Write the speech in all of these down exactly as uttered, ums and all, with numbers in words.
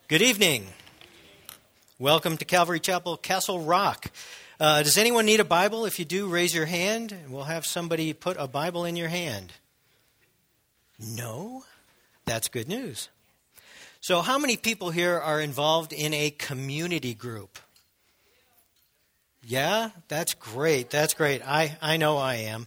Good evening. Welcome to Calvary Chapel, Castle Rock. Uh, does anyone need a Bible? If you do, raise your hand, and we'll have somebody put a Bible in your hand. No? That's good news. So how many people here are involved in a community group? Yeah? That's great. That's great. I, I know I am.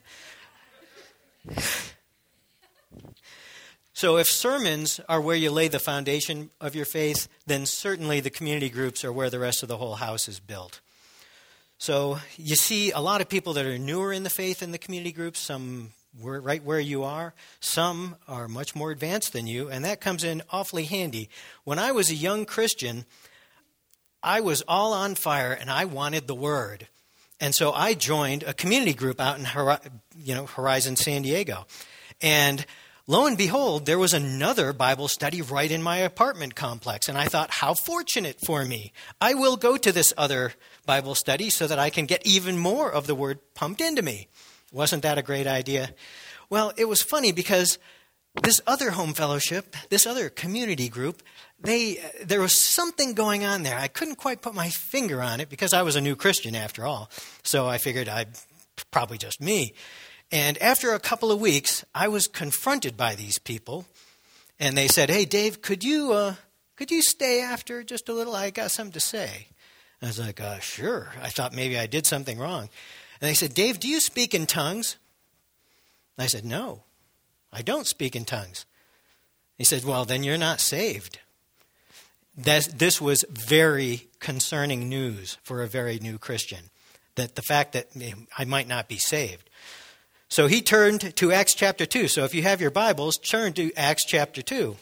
So if sermons are where you lay the foundation of your faith, then certainly the community groups are where the rest of the whole house is built. So you see a lot of people that are newer in the faith in the community groups, some were right where you are. Some are much more advanced than you, and that comes in awfully handy. When I was a young Christian, I was all on fire, and I wanted the Word. And so I joined a community group out in you know, Horizon, San Diego. And lo and behold, there was another Bible study right in my apartment complex. And I thought, how fortunate for me. I will go to this other Bible study so that I can get even more of the Word pumped into me. Wasn't that a great idea? Well, it was funny because this other home fellowship, this other community group, they there was something going on there. I couldn't quite put my finger on it because I was a new Christian after all. So I figured I'd probably just me. And after a couple of weeks, I was confronted by these people, and they said, "Hey, Dave, could you uh, could you stay after just a little? I got something to say." I was like, uh, "Sure." I thought maybe I did something wrong. And they said, "Dave, do you speak in tongues?" I said, "No, I don't speak in tongues." He said, "Well, then you're not saved." That, this was very concerning news for a very new Christian, that the fact that I might not be saved. So he turned to Acts chapter two. So if you have your Bibles, turn to Acts chapter two.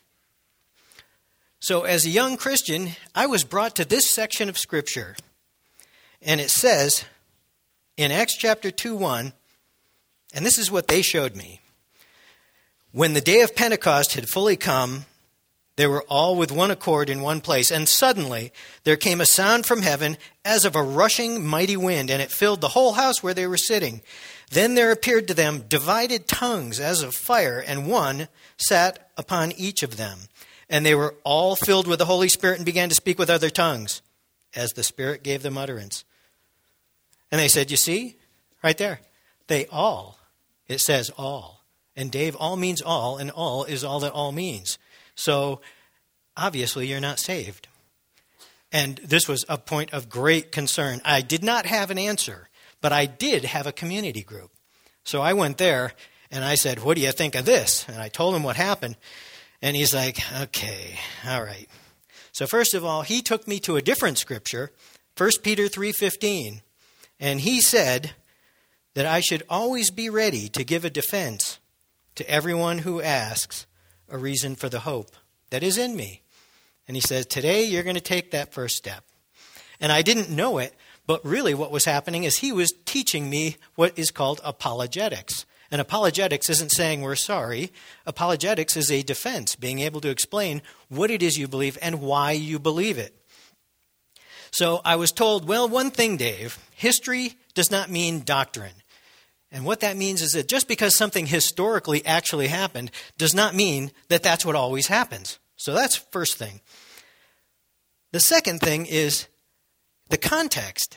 So as a young Christian, I was brought to this section of Scripture. And it says in Acts chapter two, one, and this is what they showed me. When the day of Pentecost had fully come, they were all with one accord in one place. And suddenly there came a sound from heaven as of a rushing mighty wind, and it filled the whole house where they were sitting. Then there appeared to them divided tongues as of fire, and one sat upon each of them. And they were all filled with the Holy Spirit and began to speak with other tongues, as the Spirit gave them utterance. And they said, "You see, right there, they all." It says all. And Dave, all means all, and all is all that all means. So obviously you're not saved. And this was a point of great concern. I did not have an answer. But I did have a community group. So I went there, and I said, "What do you think of this?" And I told him what happened. And he's like, "Okay, all right." So first of all, he took me to a different scripture, First Peter three fifteen. And he said that I should always be ready to give a defense to everyone who asks a reason for the hope that is in me. And he says, today you're going to take that first step. And I didn't know it. But really what was happening is he was teaching me what is called apologetics. And apologetics isn't saying we're sorry. Apologetics is a defense, being able to explain what it is you believe and why you believe it. So I was told, well, one thing, Dave, history does not mean doctrine. And what that means is that just because something historically actually happened does not mean that that's what always happens. So that's first thing. The second thing is the context.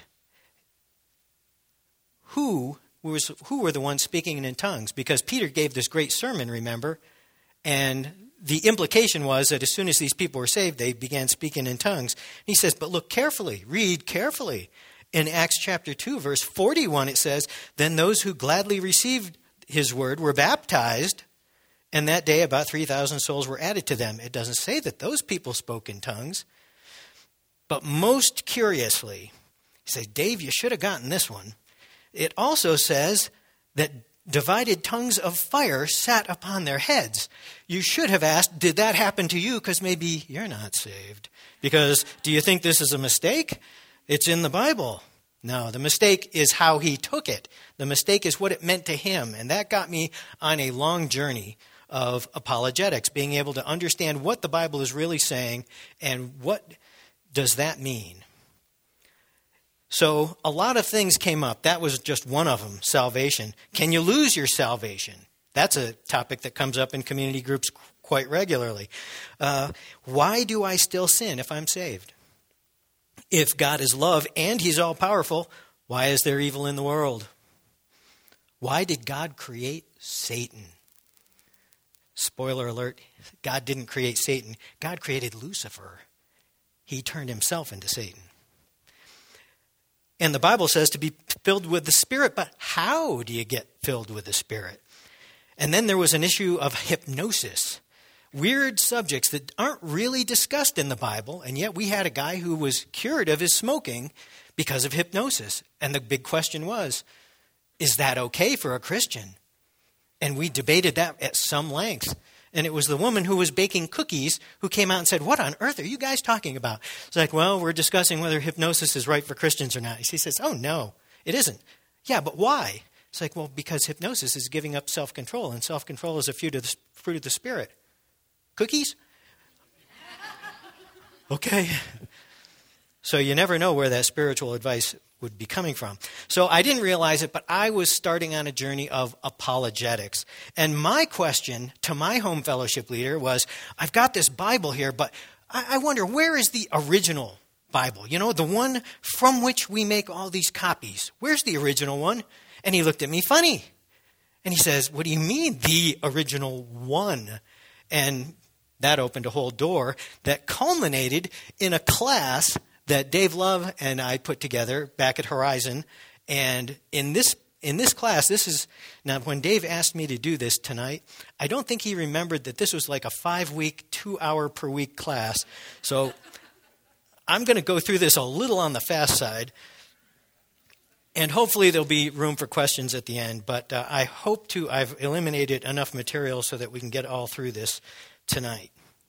Who was who were the ones speaking in tongues? Because Peter gave this great sermon, remember? And the implication was that as soon as these people were saved, they began speaking in tongues. And he says, but look carefully, read carefully. In Acts chapter two, verse forty-one, it says, then those who gladly received his word were baptized, and that day about three thousand souls were added to them. It doesn't say that those people spoke in tongues. But most curiously, he says, Dave, you should have gotten this one. It also says that divided tongues of fire sat upon their heads. You should have asked, did that happen to you? Because maybe you're not saved. Because do you think this is a mistake? It's in the Bible. No, the mistake is how he took it. The mistake is what it meant to him. And that got me on a long journey of apologetics, being able to understand what the Bible is really saying and what does that mean? So a lot of things came up. That was just one of them, salvation. Can you lose your salvation? That's a topic that comes up in community groups quite regularly. Uh, why do I still sin if I'm saved? If God is love and he's all-powerful, why is there evil in the world? Why did God create Satan? Spoiler alert, God didn't create Satan. God created Lucifer. He turned himself into Satan. And the Bible says to be filled with the Spirit, but how do you get filled with the Spirit? And then there was an issue of hypnosis. Weird subjects that aren't really discussed in the Bible, and yet we had a guy who was cured of his smoking because of hypnosis. And the big question was, is that okay for a Christian? And we debated that at some length. And it was the woman who was baking cookies who came out and said, what on earth are you guys talking about? It's like, well, we're discussing whether hypnosis is right for Christians or not. She says, oh, no, it isn't. Yeah, but why? It's like, well, because hypnosis is giving up self-control, and self-control is a fruit of the, fruit of the Spirit. Cookies? Okay. So you never know where that spiritual advice would be coming from. So I didn't realize it, but I was starting on a journey of apologetics. And my question to my home fellowship leader was, I've got this Bible here, but I, I wonder, where is the original Bible? You know, the one from which we make all these copies. Where's the original one? And he looked at me funny. And he says, what do you mean, the original one? And that opened a whole door that culminated in a class that Dave Love and I put together back at Horizon. And in this in this class, this is, now when Dave asked me to do this tonight, I don't think he remembered that this was like a five-week, two-hour-per-week class. So I'm going to go through this a little on the fast side. And hopefully there'll be room for questions at the end. But uh, I hope to, I've eliminated enough material so that we can get all through this tonight.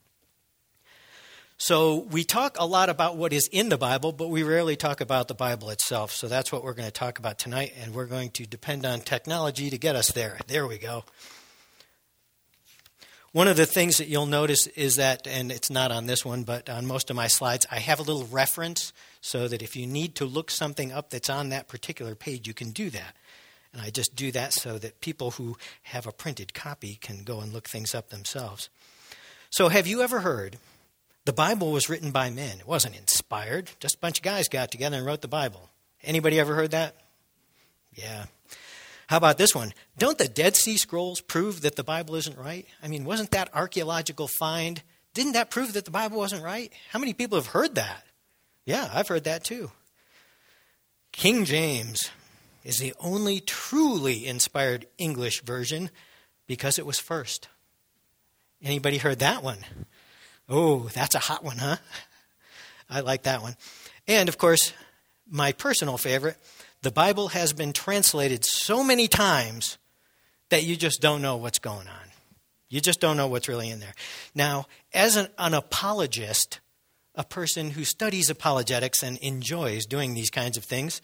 So we talk a lot about what is in the Bible, but we rarely talk about the Bible itself. So that's what we're going to talk about tonight, and we're going to depend on technology to get us there. There we go. One of the things that you'll notice is that, and it's not on this one, but on most of my slides, I have a little reference so that if you need to look something up that's on that particular page, you can do that. And I just do that so that people who have a printed copy can go and look things up themselves. So have you ever heard the Bible was written by men? It wasn't inspired. Just a bunch of guys got together and wrote the Bible. Anybody ever heard that? Yeah. How about this one? Don't the Dead Sea Scrolls prove that the Bible isn't right? I mean, wasn't that archaeological find? Didn't that prove that the Bible wasn't right? How many people have heard that? Yeah, I've heard that too. King James is the only truly inspired English version because it was first. Anybody heard that one? Oh, that's a hot one, huh? I like that one. And, of course, my personal favorite, the Bible has been translated so many times that you just don't know what's going on. You just don't know what's really in there. Now, as an, an apologist, a person who studies apologetics and enjoys doing these kinds of things,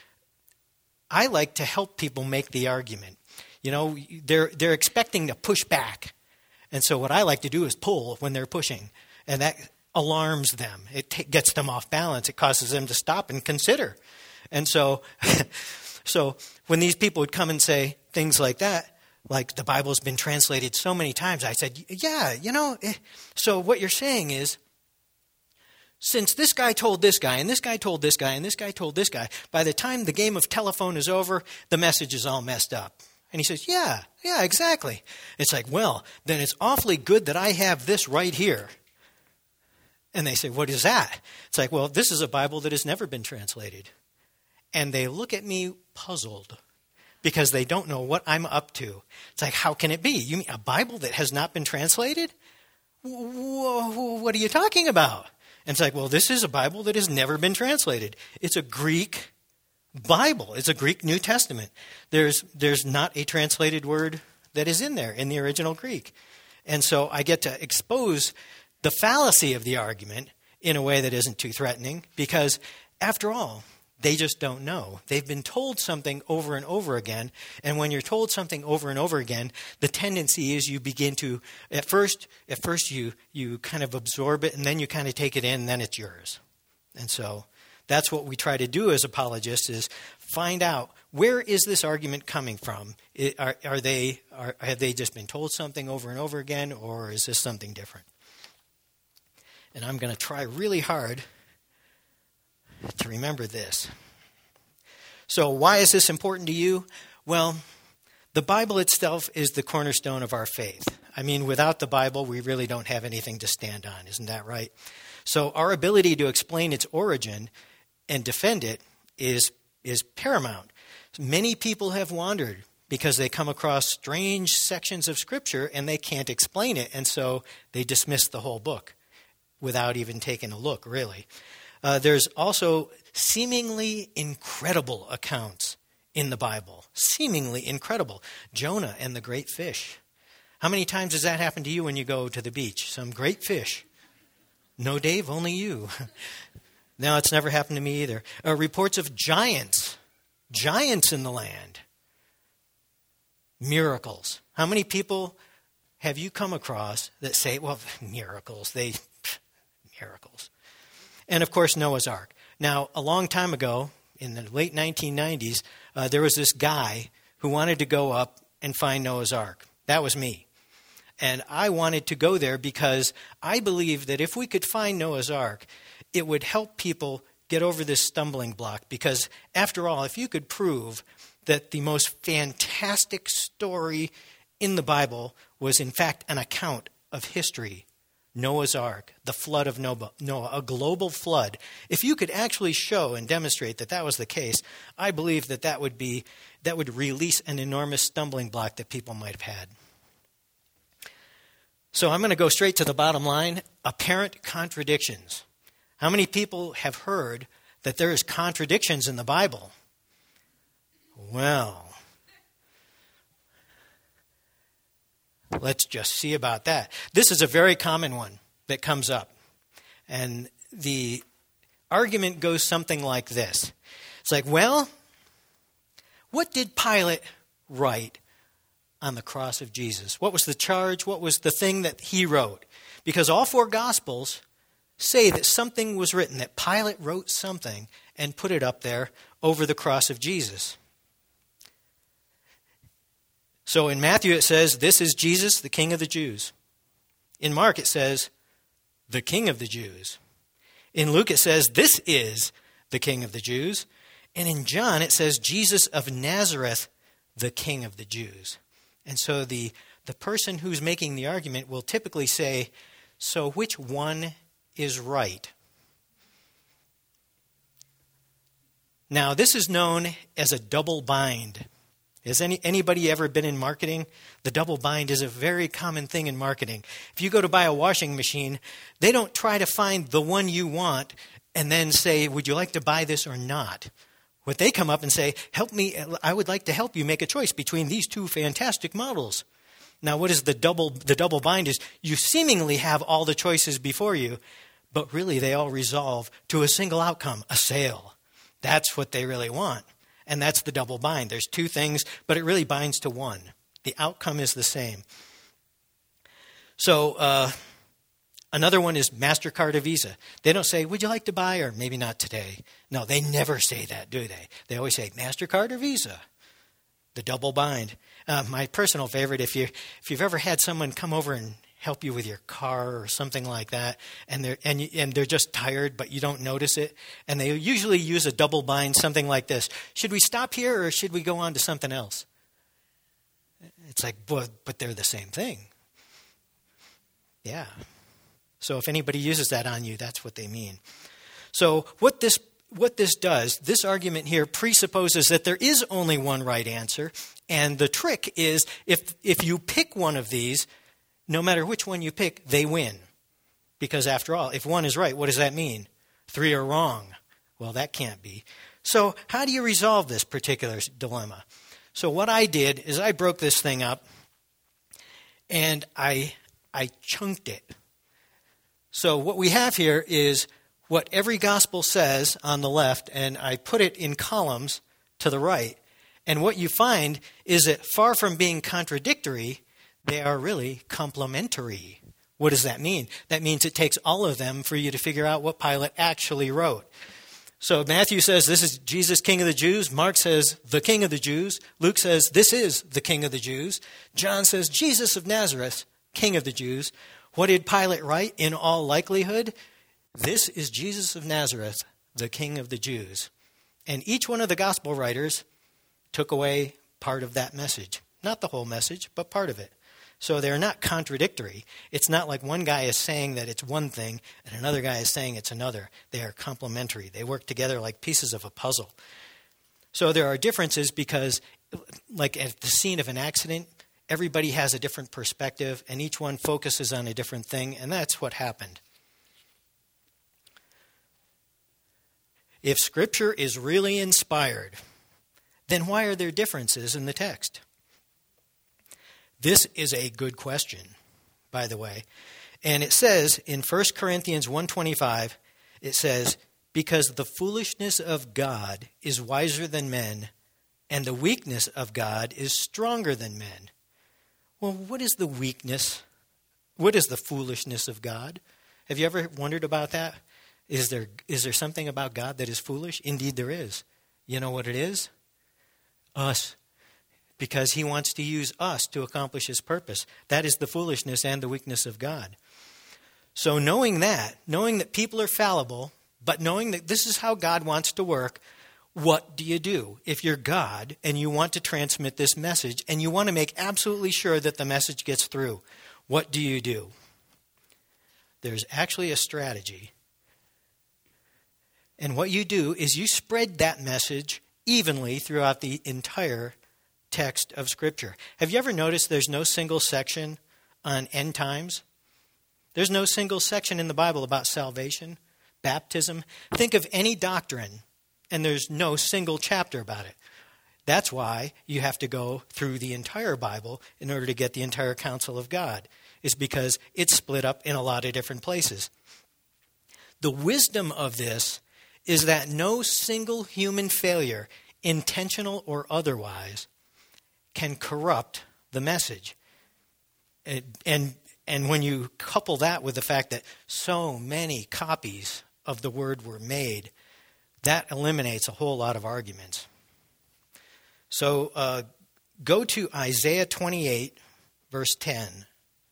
I like to help people make the argument. You know, they're they're expecting to push back. And so what I like to do is pull when they're pushing. And that alarms them. It t- gets them off balance. It causes them to stop and consider. And so, so when these people would come and say things like that, like the Bible's been translated so many times, I said, yeah, you know, eh. So what you're saying is, since this guy told this guy, and this guy told this guy, and this guy told this guy, by the time the game of telephone is over, the message is all messed up. And he says, yeah, yeah, exactly. It's like, well, then it's awfully good that I have this right here. And they say, what is that? It's like, well, this is a Bible that has never been translated. And they look at me puzzled because they don't know what I'm up to. It's like, how can it be? You mean a Bible that has not been translated? Whoa, what are you talking about? And it's like, well, this is a Bible that has never been translated. It's a Greek Bible. It's a Greek New Testament. There's there's not a translated word that is in there in the original Greek. And so I get to expose the fallacy of the argument in a way that isn't too threatening because, after all, they just don't know. They've been told something over and over again, and when you're told something over and over again, the tendency is you begin to, at first, at first you you kind of absorb it, and then you kind of take it in, and then it's yours. And so that's what we try to do as apologists, is find out, where is this argument coming from? It, are, are they, are, have they just been told something over and over again, or is this something different? And I'm going to try really hard to remember this. So why is this important to you? Well, the Bible itself is the cornerstone of our faith. I mean, without the Bible, we really don't have anything to stand on. Isn't that right? So our ability to explain its origin and defend it is, is paramount. Many people have wandered because they come across strange sections of Scripture and they can't explain it, and so they dismiss the whole book without even taking a look, really. Uh, there's also seemingly incredible accounts in the Bible. Seemingly incredible. Jonah and the great fish. How many times does that happen to you when you go to the beach? Some great fish. No, Dave, only you. No, it's never happened to me either. Uh, reports of giants. Giants in the land. Miracles. How many people have you come across that say, well, miracles, they, pff, miracles. And of course, Noah's Ark. Now, a long time ago, in the late nineteen nineties, uh, there was this guy who wanted to go up and find Noah's Ark. That was me. And I wanted to go there because I believed that if we could find Noah's Ark, it would help people get over this stumbling block. Because after all, if you could prove that the most fantastic story in the Bible was in fact an account of history, Noah's Ark, the flood of Noah, a global flood. If you could actually show and demonstrate that that was the case, I believe that that would be that would release an enormous stumbling block that people might have had. So I'm going to go straight to the bottom line, apparent contradictions. How many people have heard that there is contradictions in the Bible? Well, let's just see about that. This is a very common one that comes up. And the argument goes something like this. It's like, well, what did Pilate write on the cross of Jesus? What was the charge? What was the thing that he wrote? Because all four Gospels say that something was written, that Pilate wrote something and put it up there over the cross of Jesus. So in Matthew it says, this is Jesus, the King of the Jews. In Mark it says, the King of the Jews. In Luke it says, this is the King of the Jews. And in John it says, Jesus of Nazareth, the King of the Jews. And so the, the person who's making the argument will typically say, so which one is right? Now, this is known as a double bind. Has any, anybody ever been in marketing? The double bind is a very common thing in marketing. If you go to buy a washing machine, they don't try to find the one you want and then say, would you like to buy this or not? What they come up and say, help me, I would like to help you make a choice between these two fantastic models. Now, what is the double, the double bind is you seemingly have all the choices before you, but really they all resolve to a single outcome, a sale. That's what they really want. And that's the double bind. There's two things, but it really binds to one. The outcome is the same. So uh, another one is MasterCard or Visa. They don't say, would you like to buy, or maybe not today. No, they never say that, do they? They always say MasterCard or Visa. The double bind. Uh, my personal favorite, if, you, if you've ever had someone come over and help you with your car or something like that, and they're and, you, and they're just tired, but you don't notice it, and they usually use a double bind, something like this. Should we stop here, or should we go on to something else? It's like, but, but they're the same thing. Yeah. So if anybody uses that on you, that's what they mean. So what this what this does, this argument here presupposes that there is only one right answer, and the trick is if if you pick one of these, no matter which one you pick, they win. Because after all, if one is right, what does that mean? Three are wrong. Well, that can't be. So how do you resolve this particular dilemma? So what I did is I broke this thing up, and I I chunked it. So what we have here is what every gospel says on the left, and I put it in columns to the right. And what you find is that far from being contradictory, they are really complementary. What does that mean? That means it takes all of them for you to figure out what Pilate actually wrote. So Matthew says, this is Jesus, King of the Jews. Mark says, the King of the Jews. Luke says, this is the King of the Jews. John says, Jesus of Nazareth, King of the Jews. What did Pilate write? In all likelihood, this is Jesus of Nazareth, the King of the Jews. And each one of the gospel writers took away part of that message. Not the whole message, but part of it. So they're not contradictory. It's not like one guy is saying that it's one thing and another guy is saying it's another. They are complementary. They work together like pieces of a puzzle. So there are differences because, like at the scene of an accident, everybody has a different perspective and each one focuses on a different thing, and that's what happened. If Scripture is really inspired, then why are there differences in the text? This is a good question, by the way. And it says in First Corinthians one twenty-five, it says, because the foolishness of God is wiser than men, and the weakness of God is stronger than men. Well, what is the weakness? What is the foolishness of God? Have you ever wondered about that? Is there is there something about God that is foolish? Indeed there is. You know what it is? Us. Because he wants to use us to accomplish his purpose. That is the foolishness and the weakness of God. So knowing that, knowing that people are fallible, but knowing that this is how God wants to work, what do you do? If you're God and you want to transmit this message and you want to make absolutely sure that the message gets through, what do you do? There's actually a strategy. And what you do is you spread that message evenly throughout the entire text of Scripture. Have you ever noticed there's no single section on end times? There's no single section in the Bible about salvation, baptism. Think of any doctrine, and there's no single chapter about it. That's why you have to go through the entire Bible in order to get the entire counsel of God. It's because it's split up in a lot of different places. The wisdom of this is that no single human failure, intentional or otherwise, can corrupt the message. And, and and when you couple that with the fact that so many copies of the word were made, that eliminates a whole lot of arguments. So uh, go to Isaiah twenty-eight, verse ten.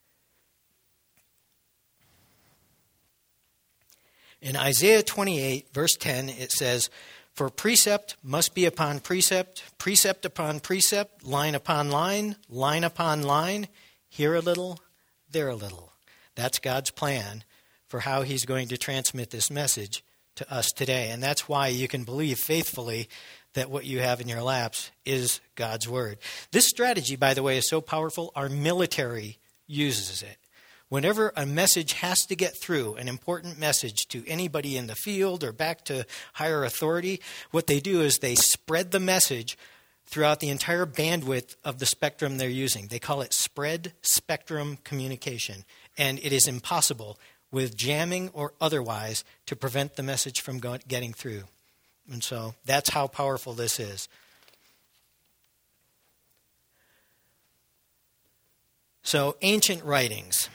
In Isaiah twenty-eight, verse ten, it says, for precept must be upon precept, precept upon precept, line upon line, line upon line, here a little, there a little. That's God's plan for how he's going to transmit this message to us today. And that's why you can believe faithfully that what you have in your laps is God's word. This strategy, by the way, is so powerful, our military uses it. Whenever a message has to get through, an important message to anybody in the field or back to higher authority, what they do is they spread the message throughout the entire bandwidth of the spectrum they're using. They call it spread spectrum communication. And it is impossible with jamming or otherwise to prevent the message from go- getting through. And so that's how powerful this is. So ancient writings.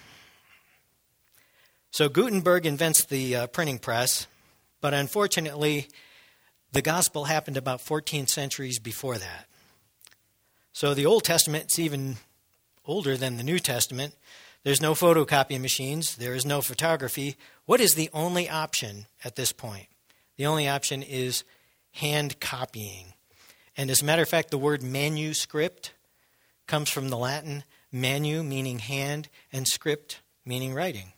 So Gutenberg invents the uh, printing press, but unfortunately, the gospel happened about fourteen centuries before that. So the Old Testament is even older than the New Testament. There's no photocopy machines. There is no photography. What is the only option at this point? The only option is hand copying. And as a matter of fact, the word manuscript comes from the Latin manu, meaning hand, and script, meaning writing.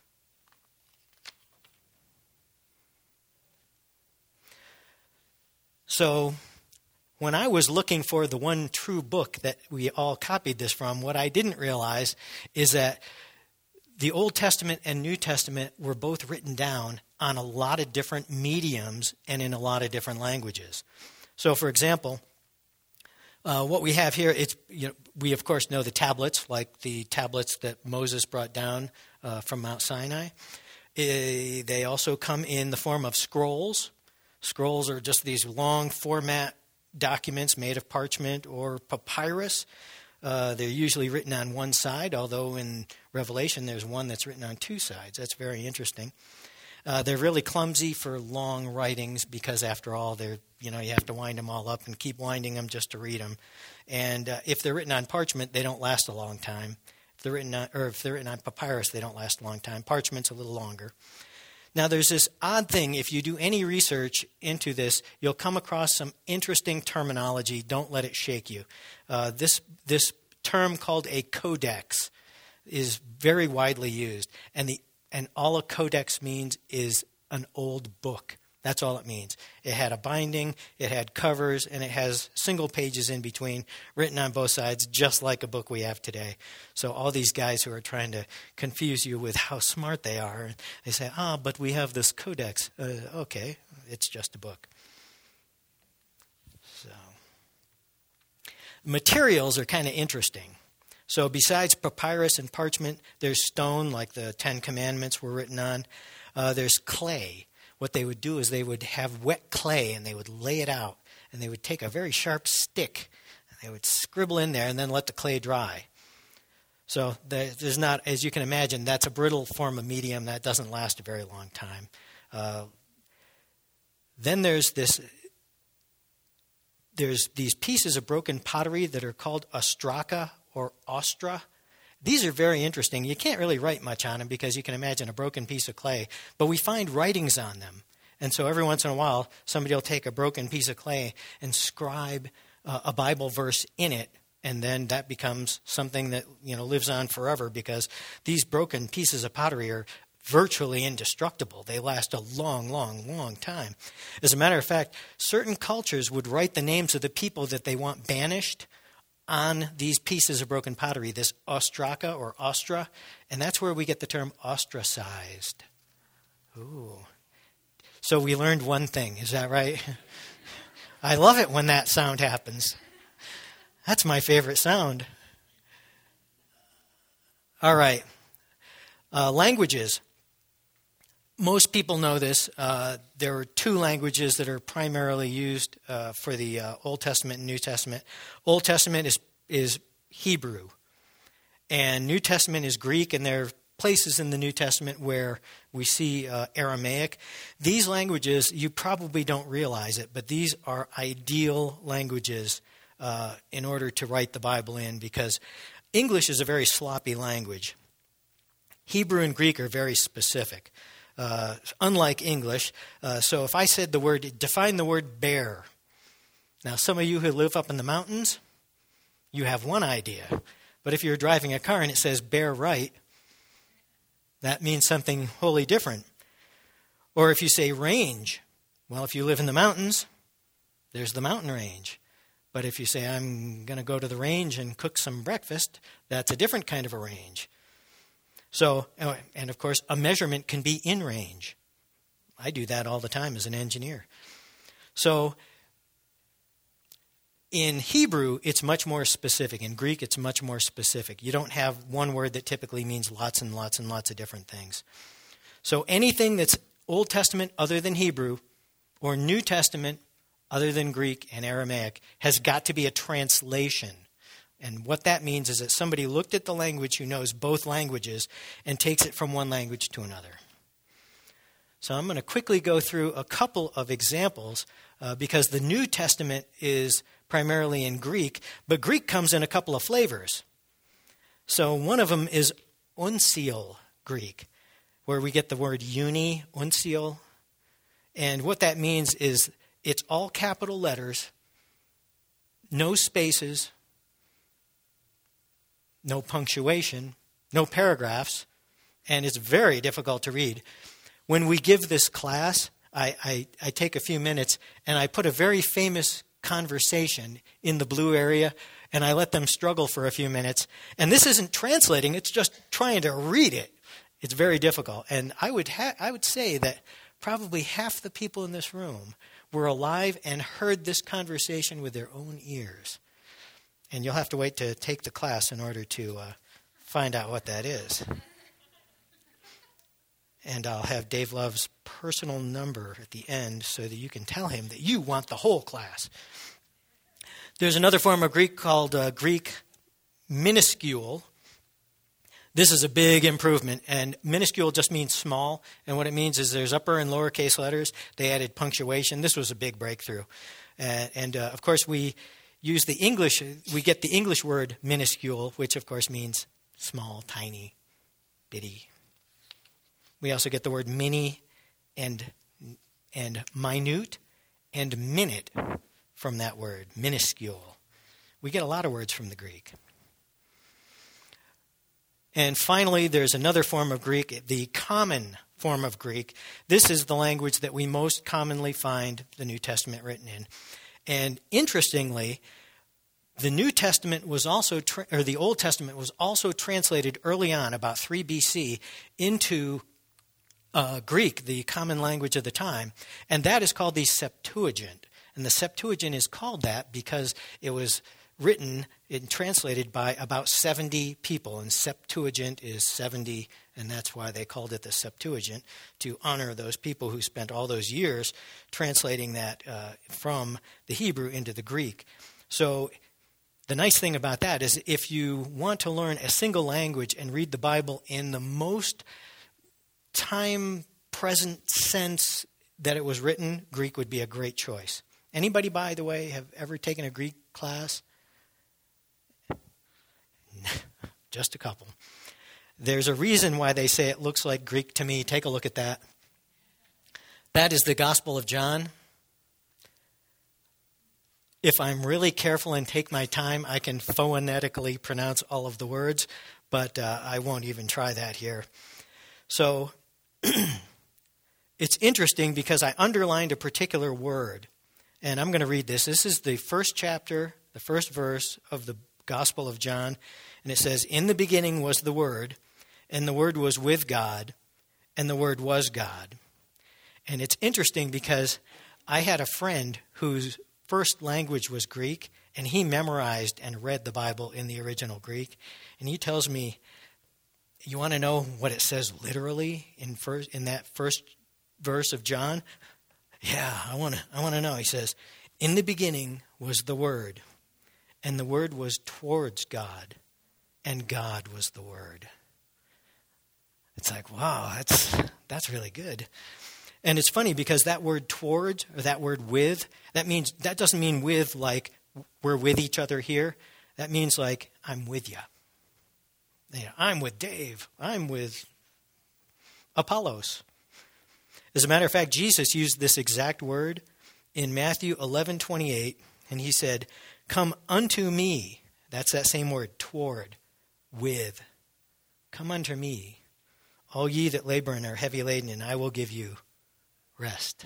So when I was looking for the one true book that we all copied this from, what I didn't realize is that the Old Testament and New Testament were both written down on a lot of different mediums and in a lot of different languages. So, for example, uh, what we have here, it's you know, we of course know the tablets, like the tablets that Moses brought down uh, from Mount Sinai. Uh, they also come in the form of scrolls. Scrolls are just these long format documents made of parchment or papyrus. Uh, they're usually written on one side, although in Revelation there's one that's written on two sides. That's very interesting. Uh, they're really clumsy for long writings because, after all, they're you know you have to wind them all up and keep winding them just to read them. And uh, if they're written on parchment, they don't last a long time. If they're written on, or if they're written on papyrus, they don't last a long time. Parchment's a little longer. Now, there's this odd thing. If you do any research into this, you'll come across some interesting terminology. Don't let it shake you. Uh, this this term called a codex is very widely used, and the and all a codex means is an old book. That's all it means. It had a binding, it had covers, and it has single pages in between written on both sides, just like a book we have today. So all these guys who are trying to confuse you with how smart they are, they say, ah, but we have this codex. Uh, okay, it's just a book. So materials are kind of interesting. So besides papyrus and parchment, there's stone, like the Ten Commandments were written on. Uh, there's clay. What they would do is they would have wet clay, and they would lay it out, and they would take a very sharp stick, and they would scribble in there and then let the clay dry. So there's not, as you can imagine, that's a brittle form of medium that doesn't last a very long time. Uh, then there's this... There's these pieces of broken pottery that are called ostraka or ostra. These are very interesting. You can't really write much on them because you can imagine a broken piece of clay, but we find writings on them. And so every once in a while, somebody will take a broken piece of clay and scribe uh, a Bible verse in it, and then that becomes something that, you know, lives on forever because these broken pieces of pottery are virtually indestructible. They last a long, long, long time. As a matter of fact, certain cultures would write the names of the people that they want banished on these pieces of broken pottery, this ostraka or ostra, and that's where we get the term ostracized. Ooh. So we learned one thing, is that right? I love it when that sound happens. That's my favorite sound. All right. Uh, languages. Most people know this. Uh, there are two languages that are primarily used uh, for the uh, Old Testament and New Testament. Old Testament is is Hebrew, and New Testament is Greek, and there are places in the New Testament where we see uh, Aramaic. These languages, you probably don't realize it, but these are ideal languages uh, in order to write the Bible in, because English is a very sloppy language. Hebrew and Greek are very specific. Uh, unlike English. Uh, so if I said the word, define the word bear. Now, some of you who live up in the mountains, you have one idea. But if you're driving a car and it says bear right, that means something wholly different. Or if you say range, well, if you live in the mountains, there's the mountain range. But if you say, I'm going to go to the range and cook some breakfast, that's a different kind of a range. So, and of course, a measurement can be in range. I do that all the time as an engineer. So, in Hebrew, it's much more specific. In Greek, it's much more specific. You don't have one word that typically means lots and lots and lots of different things. So, anything that's Old Testament other than Hebrew, or New Testament other than Greek and Aramaic, has got to be a translation. And what that means is that somebody looked at the language who knows both languages and takes it from one language to another. So I'm going to quickly go through a couple of examples uh, because the New Testament is primarily in Greek, but Greek comes in a couple of flavors. So one of them is uncial Greek, where we get the word uni, uncial. And what that means is it's all capital letters, no spaces, no punctuation, no paragraphs, and it's very difficult to read. When we give this class, I, I, I take a few minutes and I put a very famous conversation in the blue area, and I let them struggle for a few minutes. And this isn't translating, it's just trying to read it. It's very difficult. And I would ha- I would say that probably half the people in this room were alive and heard this conversation with their own ears. And you'll have to wait to take the class in order to uh, find out what that is. And I'll have Dave Love's personal number at the end so that you can tell him that you want the whole class. There's another form of Greek called uh, Greek minuscule. This is a big improvement, and minuscule just means small, and what it means is there's upper and lowercase letters. They added punctuation. This was a big breakthrough. Uh, and, uh, of course, we use the English, we get the English word minuscule, which, of course, means small, tiny, bitty. We also get the word mini and and minute and minute from that word, minuscule. We get a lot of words from the Greek. And finally, there's another form of Greek, the common form of Greek. This is the language that we most commonly find the New Testament written in. And interestingly, the New Testament was also, tra- or the Old Testament was also translated early on, about three B C, into uh, Greek, the common language of the time. And that is called the Septuagint. And the Septuagint is called that because it was written and translated by about seventy people. And Septuagint is seventy, and that's why they called it the Septuagint, to honor those people who spent all those years translating that uh, from the Hebrew into the Greek. So the nice thing about that is if you want to learn a single language and read the Bible in the most time-present sense that it was written, Greek would be a great choice. Anybody, by the way, have ever taken a Greek class? Just a couple. There's a reason why they say it looks like Greek to me. Take a look at that. That is the Gospel of John. If I'm really careful and take my time, I can phonetically pronounce all of the words, but uh, I won't even try that here. So it's interesting because I underlined a particular word, and I'm going to read this. This is the first chapter, the first verse of the Gospel of John, and it says, "In the beginning was the Word, and the Word was with God, and the Word was God." And it's interesting because I had a friend whose first language was Greek, and he memorized and read the Bible in the original Greek. And he tells me, you want to know what it says literally in first in that first verse of John? Yeah, I want to I want to know. He says, "In the beginning was the Word, and the Word was towards God, and God was the Word." It's like, wow, that's that's really good. And it's funny because that word towards, or that word with, that means that doesn't mean with like we're with each other here. That means like I'm with you. You know, I'm with Dave. I'm with Apollos. As a matter of fact, Jesus used this exact word in Matthew eleven twenty-eight, and he said, "Come unto me." That's that same word, toward, with. "Come unto me, all ye that labor and are heavy laden, and I will give you rest."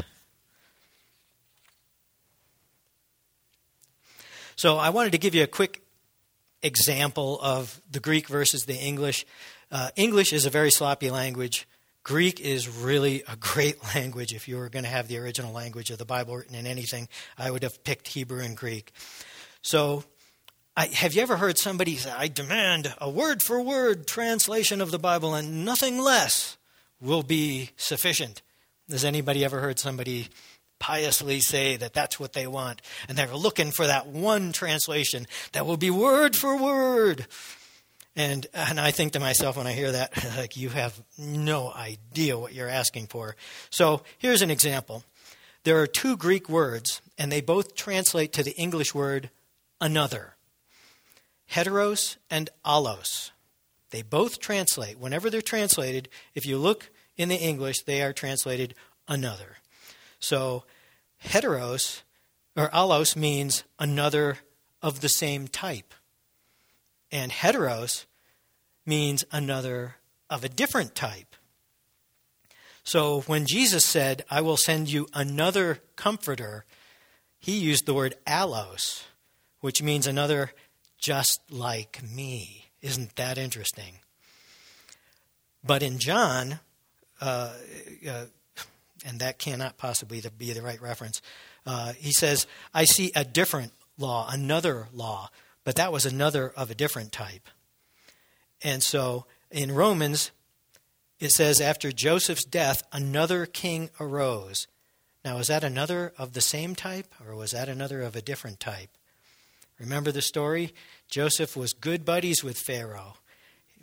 So I wanted to give you a quick example of the Greek versus the English. Uh, English is a very sloppy language. Greek is really a great language. If you were going to have the original language of the Bible written in anything, I would have picked Hebrew and Greek. So I, have you ever heard somebody say, "I demand a word-for-word translation of the Bible and nothing less will be sufficient"? Has anybody ever heard somebody piously say that that's what they want, and they're looking for that one translation that will be word for word? And and I think to myself when I hear that, like, you have no idea what you're asking for. So here's an example. There are two Greek words, and they both translate to the English word another. Heteros and allos. They both translate. Whenever they're translated, if you look in the English, they are translated another. So heteros or allos means another of the same type. And heteros means another of a different type. So when Jesus said, "I will send you another comforter," he used the word allos, which means another just like me. Isn't that interesting? But in John, uh, uh, and that cannot possibly be the right reference, uh, he says, "I see a different law, another law," but that was another of a different type. And so in Romans, it says, after Joseph's death, another king arose. Now, is that another of the same type, or was that another of a different type? Remember the story? Joseph was good buddies with Pharaoh.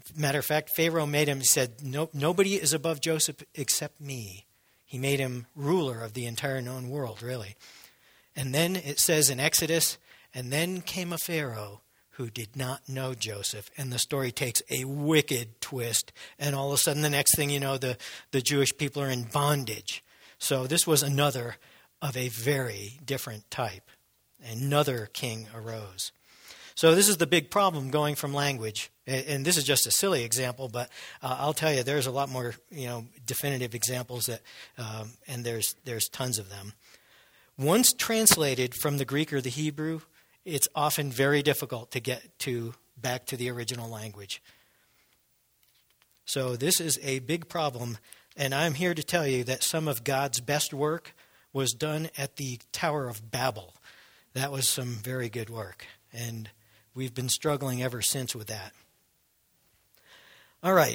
Matter of fact, Pharaoh made him, said, no, nobody is above Joseph except me. He made him ruler of the entire known world, really. And then it says in Exodus, and then came a Pharaoh who did not know Joseph. And the story takes a wicked twist. And all of a sudden, the next thing you know, the, the Jewish people are in bondage. So this was another of a very different type. Another king arose. So this is the big problem going from language. And this is just a silly example, but uh, I'll tell you, there's a lot more, you know, definitive examples that, um, and there's there's tons of them. Once translated from the Greek or the Hebrew, it's often very difficult to get to back to the original language. So this is a big problem, and I'm here to tell you that some of God's best work was done at the Tower of Babel. That was some very good work, and we've been struggling ever since with that. All right.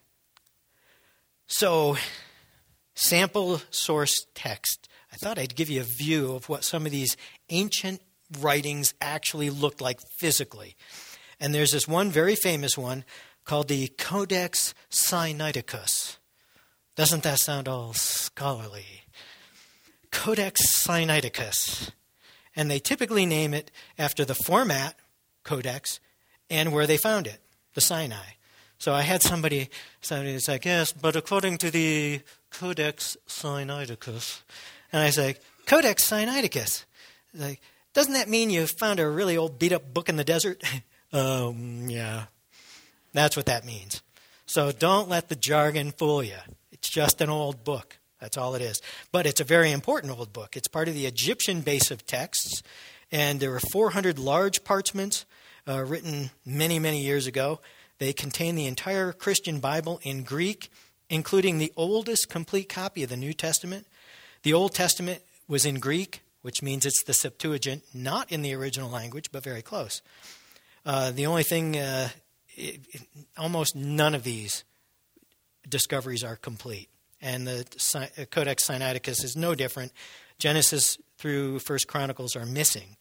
So, sample source text. I thought I'd give you a view of what some of these ancient writings actually looked like physically. And there's this one very famous one called the Codex Sinaiticus. Doesn't that sound all scholarly? Codex Sinaiticus. And they typically name it after the format, codex, and where they found it, the Sinai. So I had somebody, somebody was like, yes, but according to the Codex Sinaiticus. And I was like, Codex Sinaiticus? Like, doesn't that mean you found a really old beat-up book in the desert? um, yeah, that's what that means. So don't let the jargon fool you. It's just an old book. That's all it is. But it's a very important old book. It's part of the Egyptian base of texts. And there were four hundred large parchments uh, written many, many years ago. They contain the entire Christian Bible in Greek, including the oldest complete copy of the New Testament. The Old Testament was in Greek, which means it's the Septuagint, not in the original language, but very close. Uh, the only thing, uh, it, it, almost none of these discoveries are complete. And the Codex Sinaiticus is no different. Genesis through First Chronicles are missing.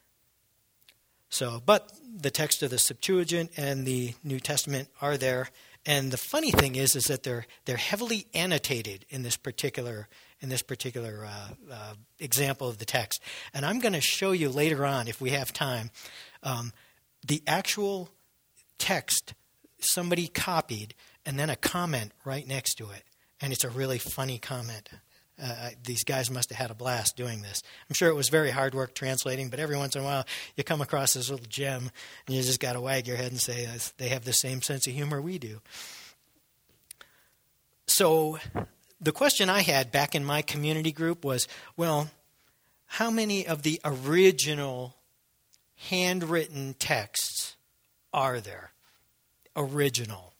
So, but the text of the Septuagint and the New Testament are there. And the funny thing is, is that they're they're heavily annotated in this particular in this particular uh, uh, example of the text. And I'm going to show you later on, if we have time, um, the actual text somebody copied, and then a comment right next to it. And it's a really funny comment. Uh, these guys must have had a blast doing this. I'm sure it was very hard work translating, but every once in a while you come across this little gem, and you just got to wag your head and say they have the same sense of humor we do. So the question I had back in my community group was, well, how many of the original handwritten texts are there? Original.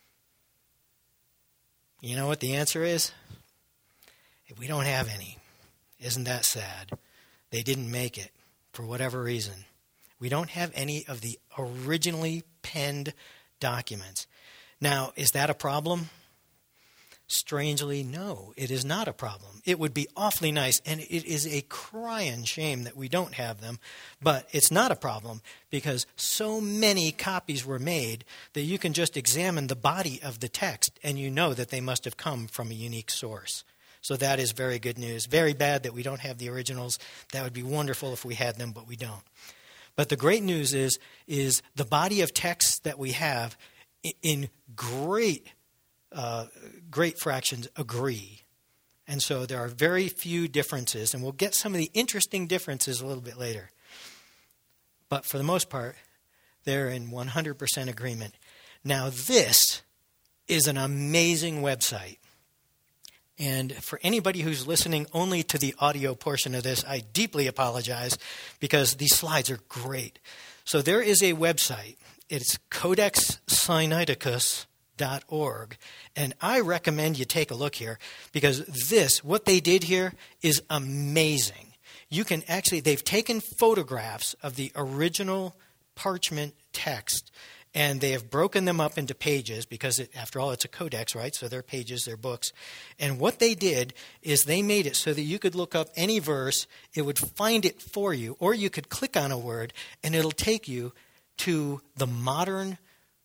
You know what the answer is? We don't have any. Isn't that sad? They didn't make it for whatever reason. We don't have any of the originally penned documents. Now, is that a problem? Strangely, no, it is not a problem. It would be awfully nice, and it is a crying shame that we don't have them, but it's not a problem because so many copies were made that you can just examine the body of the text and you know that they must have come from a unique source. So that is very good news. Very bad that we don't have the originals. That would be wonderful if we had them, but we don't. But the great news is, is the body of texts that we have in great Uh, great fractions agree. And so there are very few differences, and we'll get some of the interesting differences a little bit later. But for the most part, they're in one hundred percent agreement. Now this is an amazing website. And for anybody who's listening only to the audio portion of this, I deeply apologize because these slides are great. So there is a website. It's Codex Sinaiticus dot org, and I recommend you take a look here because this, what they did here, is amazing. You can actually, they've taken photographs of the original parchment text, and they have broken them up into pages because, it, after all, it's a codex, right? So they're pages, they're books. And what they did is they made it so that you could look up any verse, it would find it for you, or you could click on a word, and it'll take you to the modern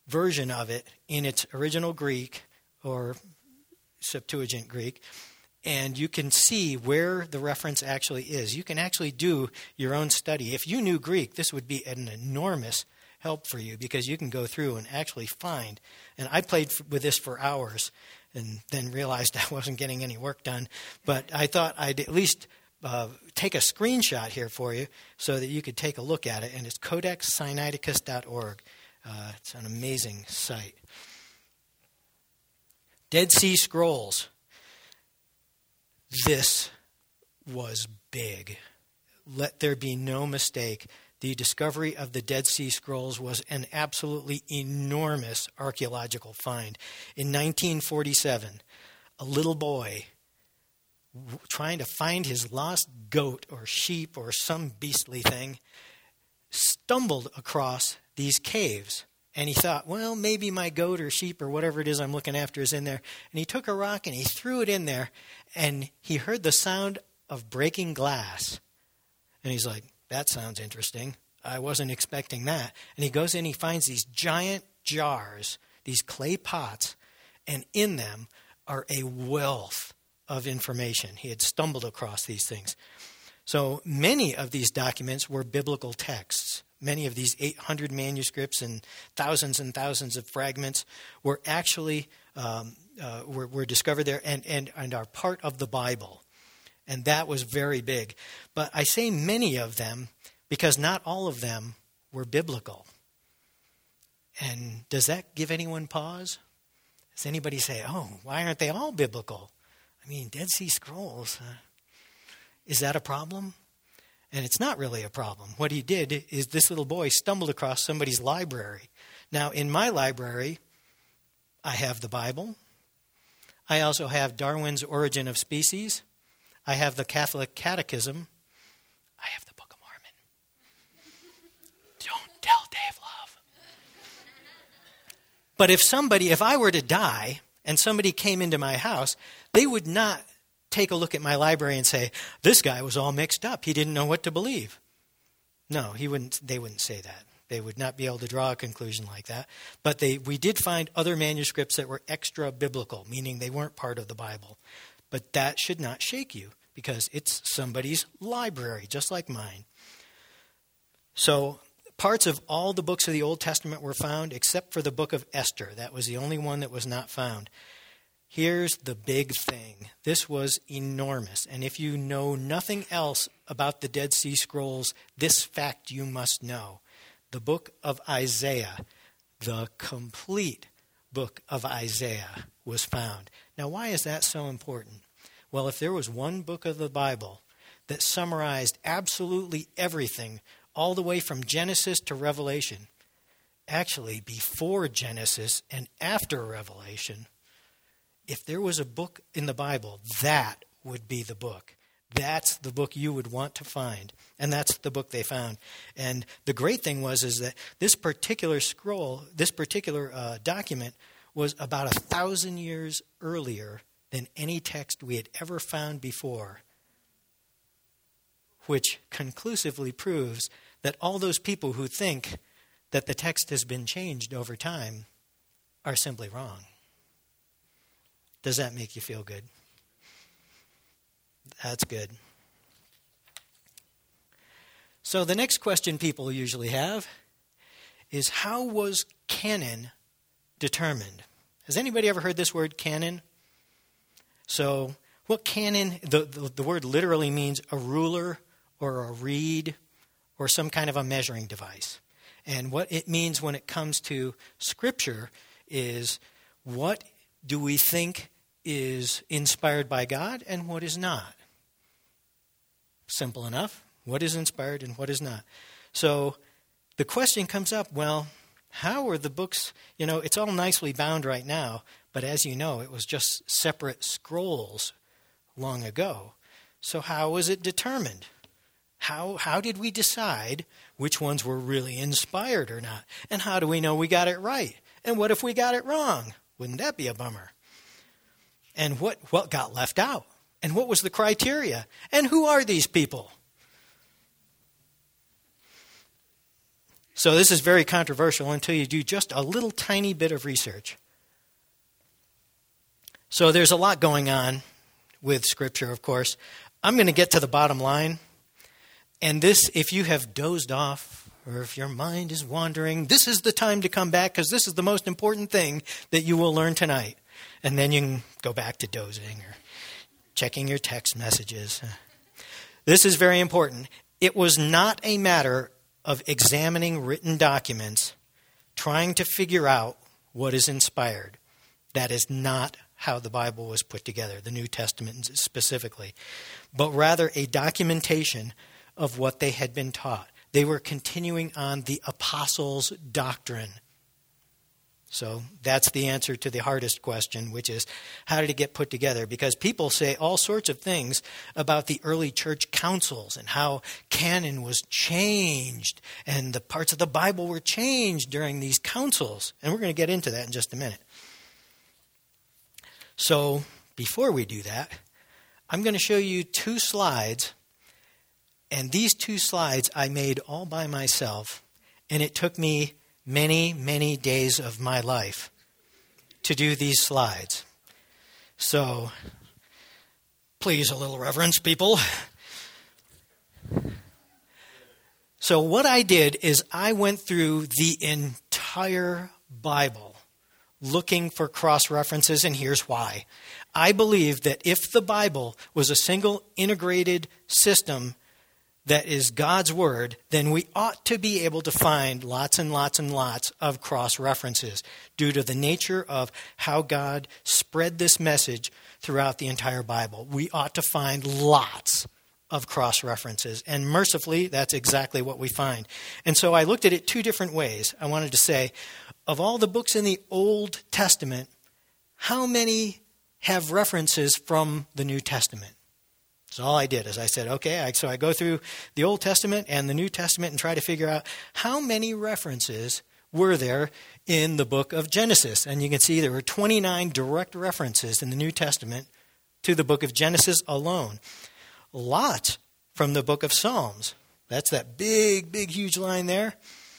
version of it in its original Greek or Septuagint Greek, and you can see where the reference actually is. You can actually do your own study. If you knew Greek, this would be an enormous help for you because you can go through and actually find. And I played with this for hours and then realized I wasn't getting any work done. But I thought I'd at least uh, take a screenshot here for you so that you could take a look at it. And it's codex sinaiticus dot org. Uh, it's an amazing site. Dead Sea Scrolls. This was big. Let there be no mistake. The discovery of the Dead Sea Scrolls was an absolutely enormous archaeological find. In nineteen forty-seven, a little boy w- trying to find his lost goat or sheep or some beastly thing stumbled across these caves. And he thought, well, maybe my goat or sheep or whatever it is I'm looking after is in there. And he took a rock and he threw it in there, and he heard the sound of breaking glass. And he's like, that sounds interesting. I wasn't expecting that. And he goes in, he finds these giant jars, these clay pots, and in them are a wealth of information. He had stumbled across these things. So many of these documents were biblical texts. Many of these eight hundred manuscripts and thousands and thousands of fragments were actually um, uh, were, were discovered there and, and, and are part of the Bible. And that was very big. But I say many of them because not all of them were biblical. And does that give anyone pause? Does anybody say, oh, why aren't they all biblical? I mean, Dead Sea Scrolls, uh, is that a problem? And it's not really a problem. What he did is this little boy stumbled across somebody's library. Now, in my library, I have the Bible. I also have Darwin's Origin of Species. I have the Catholic Catechism. I have the Book of Mormon. Don't tell Dave Love. But if somebody, if I were to die and somebody came into my house, they would not take a look at my library and say, this guy was all mixed up. He didn't know what to believe. No, he wouldn't. They wouldn't say that. They would not be able to draw a conclusion like that. But they, we did find other manuscripts that were extra biblical, meaning they weren't part of the Bible. But that should not shake you because it's somebody's library, just like mine. So parts of all the books of the Old Testament were found except for the book of Esther. That was the only one that was not found. Here's the big thing. This was enormous. And if you know nothing else about the Dead Sea Scrolls, this fact you must know. The book of Isaiah, the complete book of Isaiah, was found. Now, why is that so important? Well, if there was one book of the Bible that summarized absolutely everything, all the way from Genesis to Revelation, actually before Genesis and after Revelation, if there was a book in the Bible, that would be the book. That's the book you would want to find. And that's the book they found. And the great thing was is that this particular scroll, this particular uh, document, was about a thousand years earlier than any text we had ever found before, which conclusively proves that all those people who think that the text has been changed over time are simply wrong. Does that make you feel good? That's good. So the next question people usually have is, how was canon determined? Has anybody ever heard this word, canon? So what canon, the, the, the word literally means a ruler or a reed or some kind of a measuring device. And what it means when it comes to Scripture is, what do we think is inspired by God and what is not? Simple enough. What is inspired and what is not? So the question comes up, well, how are the books, you know, it's all nicely bound right now, but as you know, it was just separate scrolls long ago. So how was it determined? How how did we decide which ones were really inspired or not? And how do we know we got it right? And what if we got it wrong? Wouldn't that be a bummer? And what, what got left out? And what was the criteria? And who are these people? So this is very controversial until you do just a little tiny bit of research. So there's a lot going on with Scripture, of course. I'm going to get to the bottom line. And this, if you have dozed off or if your mind is wandering, this is the time to come back because this is the most important thing that you will learn tonight. And then you can go back to dozing or checking your text messages. This is very important. It was not a matter of examining written documents, trying to figure out what is inspired. That is not how the Bible was put together, the New Testament specifically, but rather a documentation of what they had been taught. They were continuing on the apostles' doctrine. So that's the answer to the hardest question, which is, how did it get put together? Because people say all sorts of things about the early church councils and how canon was changed and the parts of the Bible were changed during these councils. And we're going to get into that in just a minute. So before we do that, I'm going to show you two slides. And these two slides I made all by myself. And it took me many, many days of my life to do these slides. So, please, a little reverence, people. So what I did is I went through the entire Bible looking for cross-references, and here's why. I believe that if the Bible was a single integrated system that is God's Word, then we ought to be able to find lots and lots and lots of cross-references due to the nature of how God spread this message throughout the entire Bible. We ought to find lots of cross-references, and mercifully, that's exactly what we find. And so I looked at it two different ways. I wanted to say, of all the books in the Old Testament, how many have references from the New Testament? So all I did is I said, okay, I, so I go through the Old Testament and the New Testament and try to figure out how many references were there in the book of Genesis. And you can see there were twenty-nine direct references in the New Testament to the book of Genesis alone. Lots from the book of Psalms. That's that big, big, huge line there.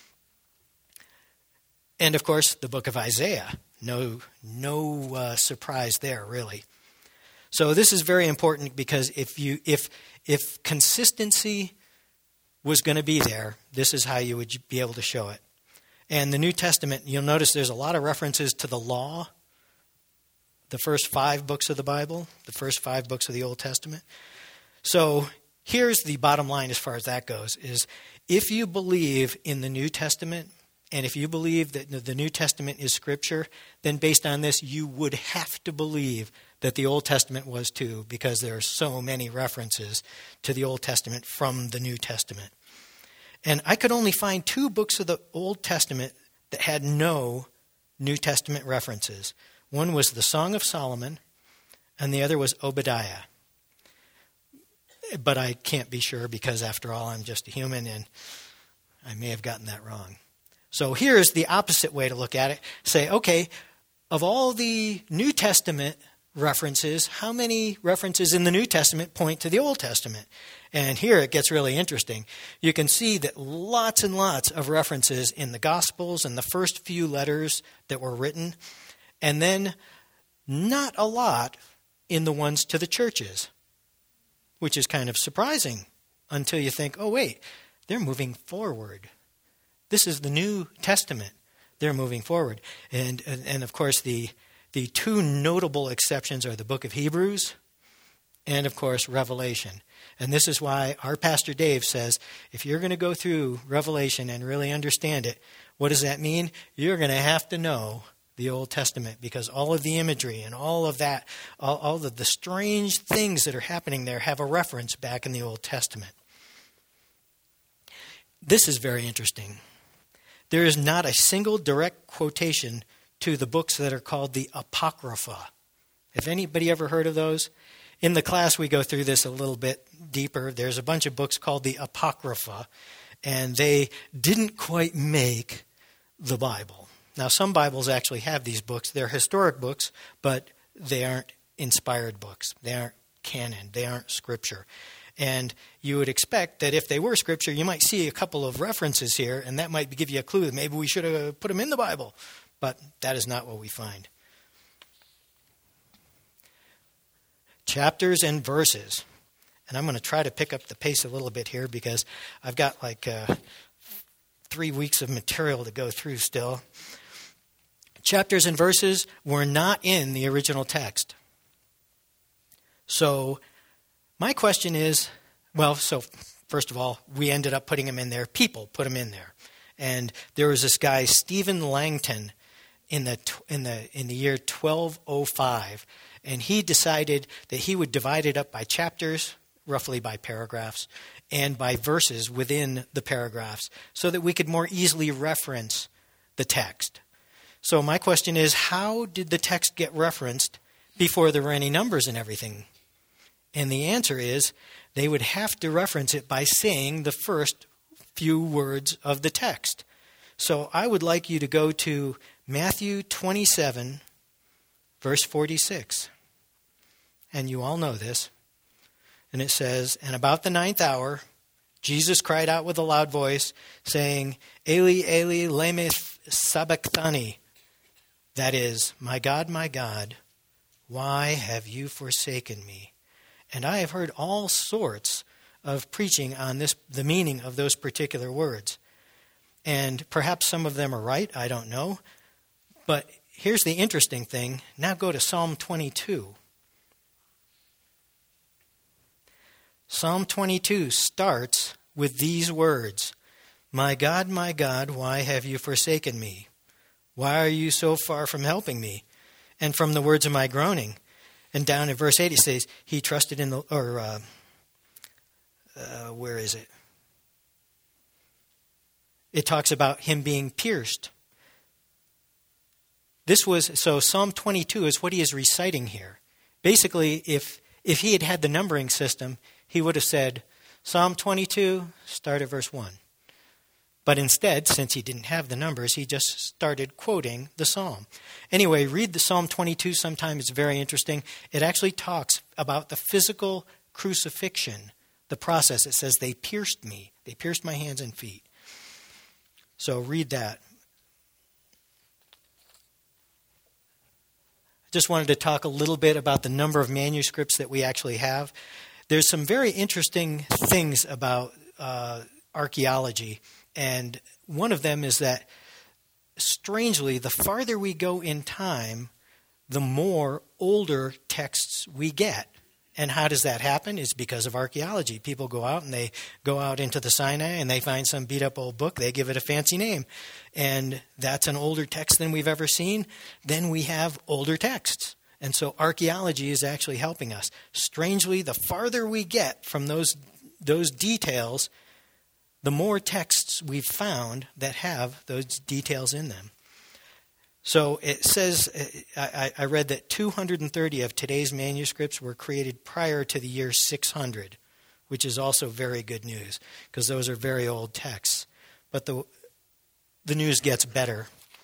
And, of course, the book of Isaiah. No, no uh, surprise there, really. So this is very important because if you if if consistency was going to be there, this is how you would be able to show it. And the New Testament, you'll notice there's a lot of references to the law, the first five books of the Bible, the first five books of the Old Testament. So here's the bottom line as far as that goes, is if you believe in the New Testament, and if you believe that the New Testament is Scripture, then based on this, you would have to believe that the Old Testament was too, because there are so many references to the Old Testament from the New Testament. And I could only find two books of the Old Testament that had no New Testament references. One was the Song of Solomon, and the other was Obadiah. But I can't be sure because, after all, I'm just a human, and I may have gotten that wrong. So here's the opposite way to look at it. Say, okay, of all the New Testament references, how many references in the New Testament point to the Old Testament? And here it gets really interesting. You can see that lots and lots of references in the Gospels and the first few letters that were written, and then not a lot in the ones to the churches, which is kind of surprising until you think, oh, wait, they're moving forward. This is the New Testament. They're moving forward. And, and, and of course, the The two notable exceptions are the book of Hebrews and, of course, Revelation. And this is why our Pastor Dave says, if you're going to go through Revelation and really understand it, what does that mean? You're going to have to know the Old Testament, because all of the imagery and all of that, all, all of the strange things that are happening there have a reference back in the Old Testament. This is very interesting. There is not a single direct quotation to the books that are called the Apocrypha. Have anybody ever heard of those? In the class, we go through this a little bit deeper. There's a bunch of books called the Apocrypha, and they didn't quite make the Bible. Now, some Bibles actually have these books. They're historic books, but they aren't inspired books. They aren't canon. They aren't Scripture. And you would expect that if they were Scripture, you might see a couple of references here, and that might give you a clue that maybe we should have put them in the Bible. But that is not what we find. Chapters and verses. And I'm going to try to pick up the pace a little bit here because I've got like uh, three weeks of material to go through still. Chapters and verses were not in the original text. So my question is, well, so first of all, we ended up putting them in there. People put them in there. And there was this guy, Stephen Langton, in the in the in the year twelve oh five, and he decided that he would divide it up by chapters, roughly by paragraphs, and by verses within the paragraphs, so that we could more easily reference the text. So my question is, how did the text get referenced before there were any numbers and everything? And the answer is, they would have to reference it by saying the first few words of the text. So I would like you to go to Matthew twenty-seven, verse forty-six. And you all know this. And it says, "And about the ninth hour, Jesus cried out with a loud voice, saying, Eli, Eli, lema sabachthani. That is, my God, my God, why have you forsaken me? And I have heard all sorts of preaching on this, the meaning of those particular words. And perhaps some of them are right, I don't know. But here's the interesting thing. Now go to Psalm twenty-two. Psalm twenty-two starts with these words, My God, my God, why have you forsaken me? Why are you so far from helping me? And from the words of my groaning. And down in verse eight it says, he trusted in the, or uh, uh, where is it? It talks about him being pierced. This was, so Psalm twenty-two is what he is reciting here. Basically, if if he had had the numbering system, he would have said, Psalm twenty-two, start at verse one. But instead, since he didn't have the numbers, he just started quoting the psalm. Anyway, read the Psalm twenty-two sometime. It's very interesting. It actually talks about the physical crucifixion, the process. It says, they pierced me. They pierced my hands and feet. So read that. I just wanted to talk a little bit about the number of manuscripts that we actually have. There's some very interesting things about uh, archaeology. And one of them is that, strangely, the farther we go in time, the more older texts we get. And how does that happen? It's because of archaeology. People go out and they go out into the Sinai and they find some beat-up old book. They give it a fancy name. And that's an older text than we've ever seen. Then we have older texts. And so archaeology is actually helping us. Strangely, the farther we get from those those details, the more texts we've found that have those details in them. So it says, I, I read that two hundred thirty of today's manuscripts were created prior to the year six hundred, which is also very good news, because those are very old texts. But the the news gets better.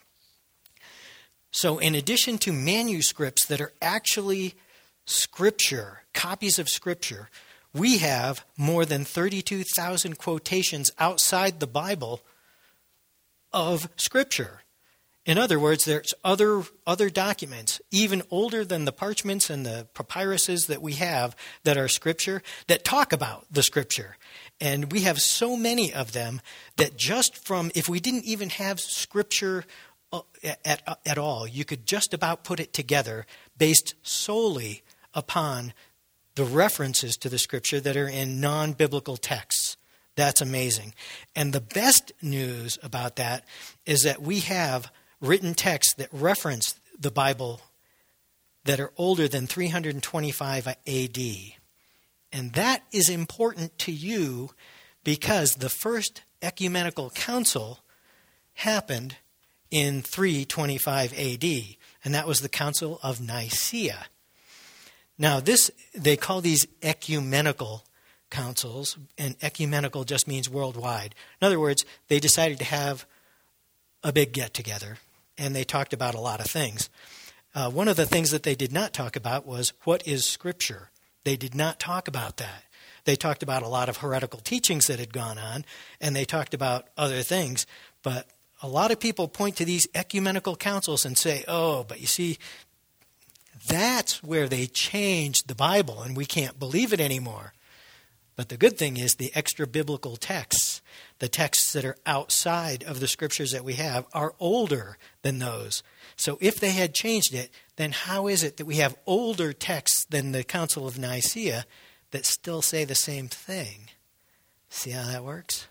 So in addition to manuscripts that are actually Scripture, copies of Scripture, we have more than thirty-two thousand quotations outside the Bible of Scripture. In other words, there's other other documents, even older than the parchments and the papyruses that we have that are Scripture, that talk about the Scripture. And we have so many of them that just from, if we didn't even have Scripture at, at, at all, you could just about put it together based solely upon the references to the Scripture that are in non-biblical texts. That's amazing. And the best news about that is that we have written texts that reference the Bible that are older than three hundred twenty-five A D. And that is important to you because the first ecumenical council happened in three twenty-five A D, and that was the Council of Nicaea. Now, this they call these ecumenical councils, and ecumenical just means worldwide. In other words, they decided to have a big get-together, and they talked about a lot of things. Uh, one of the things that they did not talk about was, what is Scripture? They did not talk about that. They talked about a lot of heretical teachings that had gone on, and they talked about other things. But a lot of people point to these ecumenical councils and say, oh, but you see, that's where they changed the Bible, and we can't believe it anymore. But the good thing is the extra biblical texts, the texts that are outside of the scriptures that we have, are older than those. So if they had changed it, then how is it that we have older texts than the Council of Nicaea that still say the same thing? See how that works?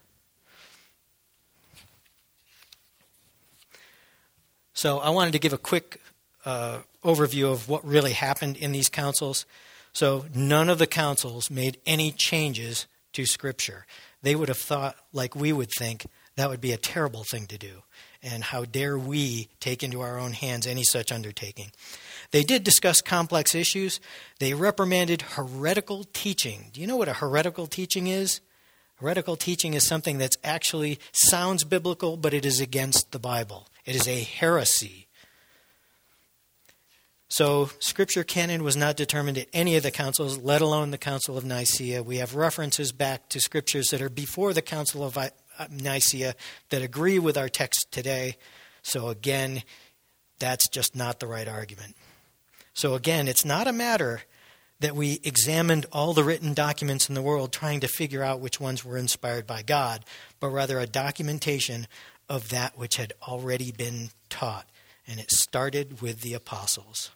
So I wanted to give a quick uh, overview of what really happened in these councils. So none of the councils made any changes to Scripture. They would have thought, like we would think, that would be a terrible thing to do. And how dare we take into our own hands any such undertaking? They did discuss complex issues. They reprimanded heretical teaching. Do you know what a heretical teaching is? Heretical teaching is something that actually sounds biblical, but it is against the Bible. It is a heresy. So Scripture canon was not determined at any of the councils, let alone the Council of Nicaea. We have references back to Scriptures that are before the Council of Nicaea that agree with our text today. So again, that's just not the right argument. So again, it's not a matter that we examined all the written documents in the world trying to figure out which ones were inspired by God, but rather a documentation of that which had already been taught. And it started with the apostles.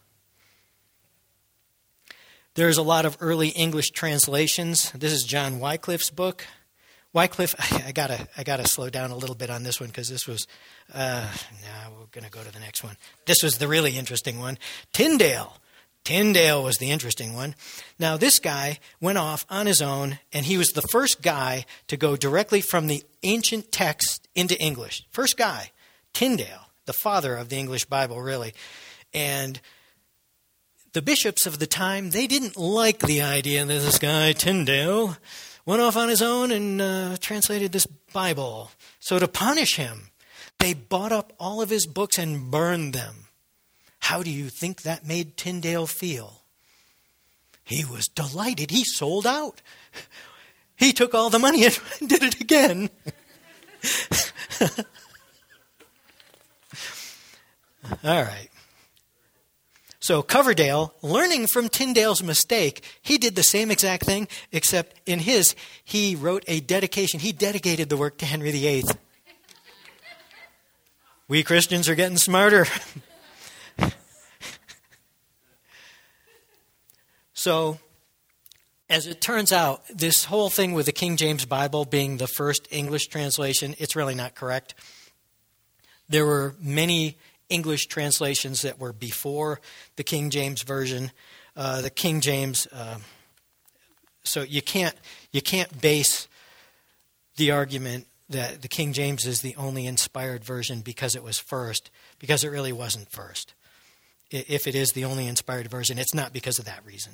There's a lot of early English translations. This is John Wycliffe's book. Wycliffe, I gotta, I gotta slow down a little bit on this one because this was. Uh, now we're gonna go to the next one. This was the really interesting one. Tyndale. Tyndale was the interesting one. Now this guy went off on his own, and he was the first guy to go directly from the ancient text into English. First guy, Tyndale, the father of the English Bible, really, and. The bishops of the time, they didn't like the idea that this guy, Tyndale, went off on his own and uh, translated this Bible. So to punish him, they bought up all of his books and burned them. How do you think that made Tyndale feel? He was delighted. He sold out. He took all the money and did it again. All right. So Coverdale, learning from Tyndale's mistake, he did the same exact thing, except in his, he wrote a dedication. He dedicated the work to Henry the Eighth. We Christians are getting smarter. So, as it turns out, this whole thing with the King James Bible being the first English translation, it's really not correct. There were many English translations that were before the King James Version. Uh, the King James, uh, so you can't you can't base the argument that the King James is the only inspired version because it was first, because it really wasn't first. If it is the only inspired version, it's not because of that reason.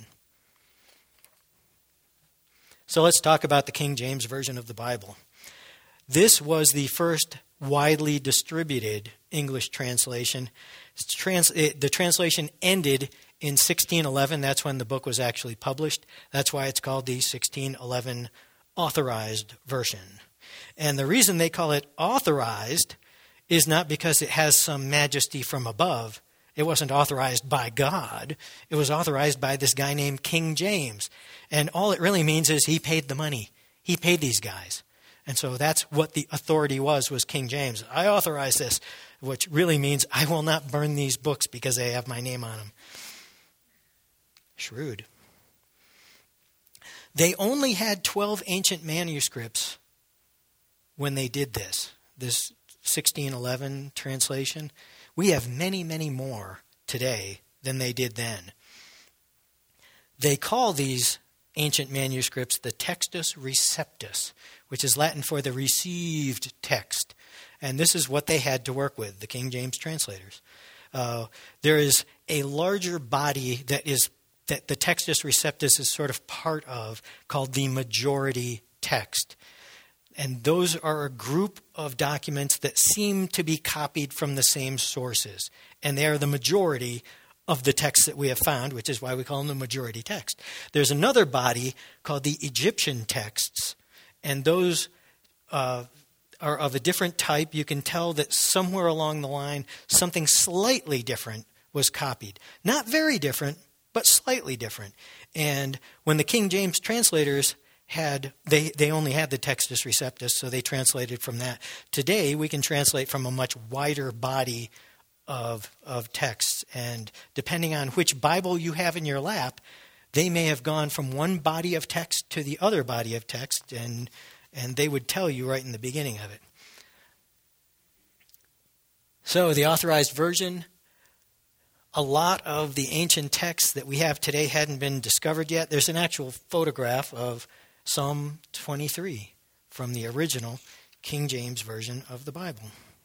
So let's talk about the King James Version of the Bible. This was the first widely distributed English translation. Trans- it, the translation ended in sixteen eleven. That's when the book was actually published. That's why it's called the sixteen eleven Authorized Version. And the reason they call it authorized is not because it has some majesty from above. It wasn't authorized by God. It was authorized by this guy named King James. And all it really means is he paid the money. He paid these guys. And so that's what the authority was, was King James. I authorize this, which really means I will not burn these books because they have my name on them. Shrewd. They only had twelve ancient manuscripts when they did this, this sixteen eleven translation. We have many, many more today than they did then. They call these ancient manuscripts the Textus Receptus, which is Latin for the received text. And this is what they had to work with, the King James translators. Uh, there is a larger body that is that the Textus Receptus is sort of part of, called the majority text. And those are a group of documents that seem to be copied from the same sources. And they are the majority of the text that we have found, which is why we call them the majority text. There's another body called the Egyptian texts, and those uh, are of a different type. You can tell that somewhere along the line, something slightly different was copied. Not very different, but slightly different. And when the King James translators had, they, they only had the Textus Receptus, so they translated from that. Today, we can translate from a much wider body of, of texts. And depending on which Bible you have in your lap, they may have gone from one body of text to the other body of text, and, and they would tell you right in the beginning of it. So the Authorized Version, a lot of the ancient texts that we have today hadn't been discovered yet. There's an actual photograph of Psalm twenty-three from the original King James Version of the Bible.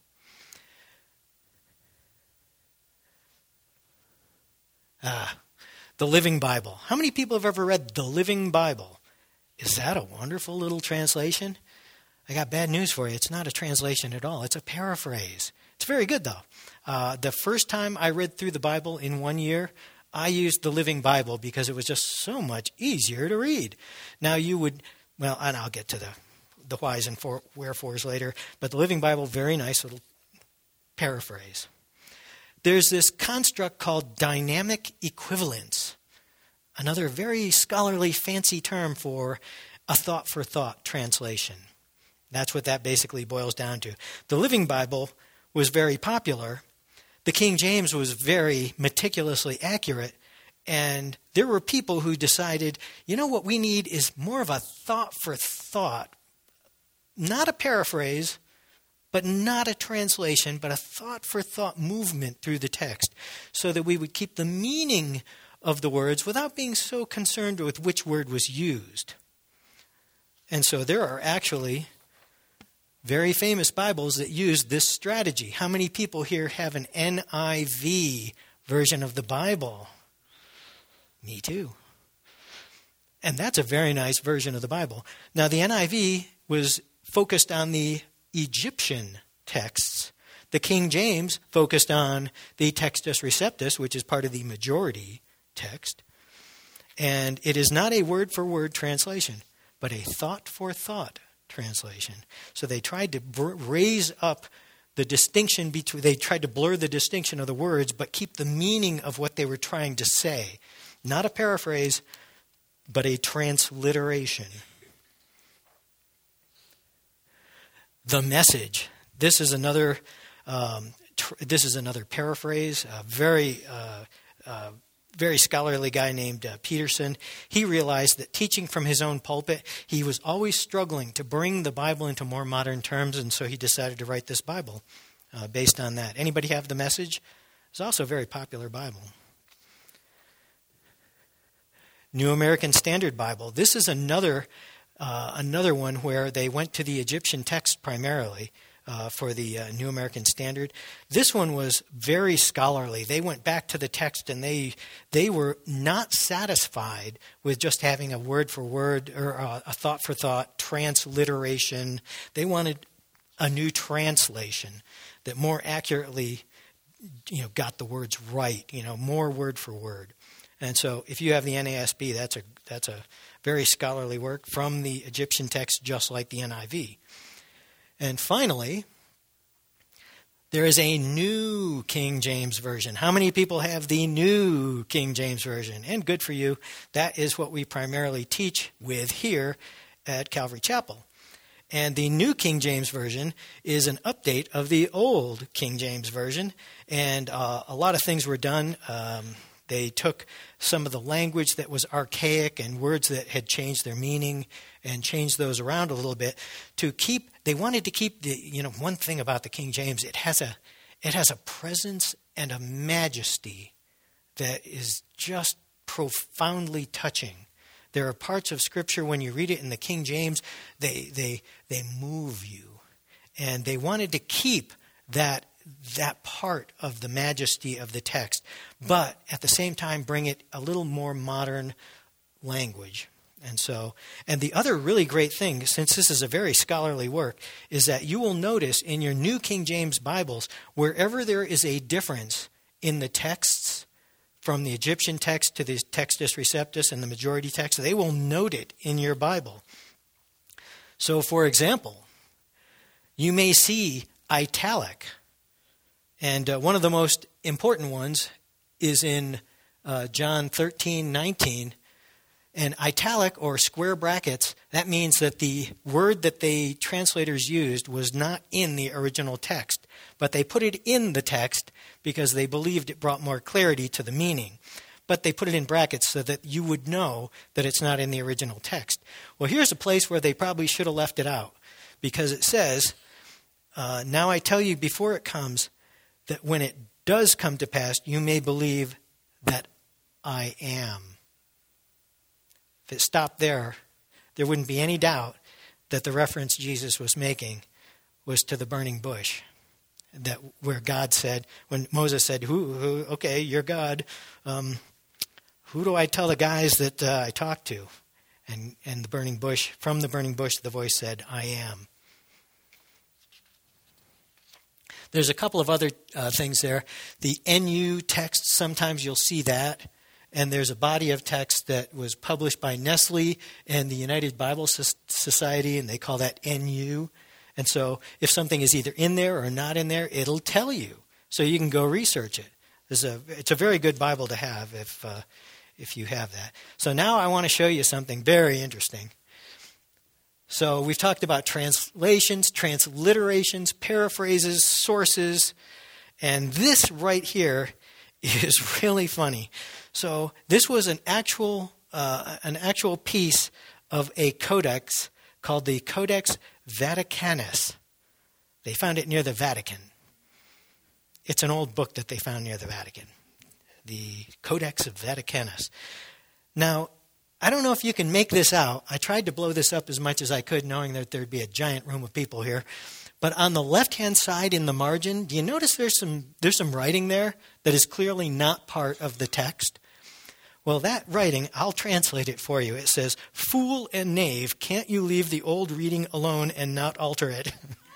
Ah, the Living Bible. How many people have ever read the Living Bible? Is that a wonderful little translation? I got bad news for you. It's not a translation at all. It's a paraphrase. It's very good, though. Uh, the first time I read through the Bible in one year, I used the Living Bible because it was just so much easier to read. Now you would, well, and I'll get to the, the whys and for, wherefores later, but the Living Bible, very nice little paraphrase. There's this construct called dynamic equivalence, another very scholarly fancy term for a thought-for-thought translation. That's what that basically boils down to. The Living Bible was very popular. The King James was very meticulously accurate, and there were people who decided, you know what we need is more of a thought-for-thought, not a paraphrase, but not a translation, but a thought-for-thought movement through the text, so that we would keep the meaning of the words without being so concerned with which word was used. And so there are actually very famous Bibles that use this strategy. How many people here have an N I V version of the Bible? Me too. And that's a very nice version of the Bible. Now, the N I V was focused on the Egyptian texts. The King James focused on the Textus Receptus, which is part of the majority text. And it is not a word-for-word translation, but a thought-for-thought translation. So they tried to br- raise up the distinction between, they tried to blur the distinction of the words, but keep the meaning of what they were trying to say. Not a paraphrase, but a transliteration. The Message. This is another. Um, tr- this is another paraphrase. A very, uh, uh, very scholarly guy named uh, Peterson. He realized that teaching from his own pulpit, he was always struggling to bring the Bible into more modern terms, and so he decided to write this Bible uh, based on that. Anybody have The Message? It's also a very popular Bible. New American Standard Bible. This is another. Uh, another one where they went to the Egyptian text primarily uh, for the uh, New American Standard. This one was very scholarly. They went back to the text and they they were not satisfied with just having a word-for-word or a, a thought-for-thought transliteration. They wanted a new translation that more accurately, you know, got the words right, you know, more word-for-word. And so if you have the N A S B, that's a that's a very scholarly work from the Egyptian text, just like the N I V. And finally, there is a new King James Version. How many people have the new King James Version? And good for you. That is what we primarily teach with here at Calvary Chapel. And the new King James Version is an update of the old King James Version. And uh, a lot of things were done. Um, They took some of the language that was archaic and words that had changed their meaning and changed those around a little bit to keep, they wanted to keep the, you know, one thing about the King James, it has a, it has a presence and a majesty that is just profoundly touching. There are parts of Scripture when you read it in the King James, they, they, they move you. And they wanted to keep that that part of the majesty of the text, but at the same time bring it a little more modern language. And so, and the other really great thing, since this is a very scholarly work, is that you will notice in your New King James Bibles, wherever there is a difference in the texts, from the Egyptian text to the Textus Receptus and the majority text. They will note it in your Bible. So, for example, you may see italic. And uh, one of the most important ones is in uh, John thirteen nineteen. And italic, or square brackets, that means that the word that the translators used was not in the original text, but they put it in the text because they believed it brought more clarity to the meaning. But they put it in brackets so that you would know that it's not in the original text. Well, here's a place where they probably should have left it out, because it says, uh, now I tell you before it comes, that when it does come to pass, you may believe that I am. If it stopped there, there wouldn't be any doubt that the reference Jesus was making was to the burning bush. That where God said, when Moses said, "Who? who okay, you're God. Um, who do I tell the guys that uh, I talked to?" And and the burning bush, from the burning bush, the voice said, "I am." There's a couple of other uh, things there. The N U text, sometimes you'll see that. And there's a body of text that was published by Nestle and the United Bible Society, and they call that N U. And so if something is either in there or not in there, it'll tell you. So you can go research it. It's a, it's a very good Bible to have if, uh, if you have that. So now I want to show you something very interesting. So we've talked about translations, transliterations, paraphrases, sources, and this right here is really funny. So this was an actual uh, an actual piece of a codex called the Codex Vaticanus. They found it near the Vatican. It's an old book that they found near the Vatican, the Codex Vaticanus. Now, I don't know if you can make this out. I tried to blow this up as much as I could, knowing that there'd be a giant room of people here. But on the left-hand side in the margin, do you notice there's some there's some writing there that is clearly not part of the text? Well, that writing, I'll translate it for you. It says, "Fool and knave, can't you leave the old reading alone and not alter it?"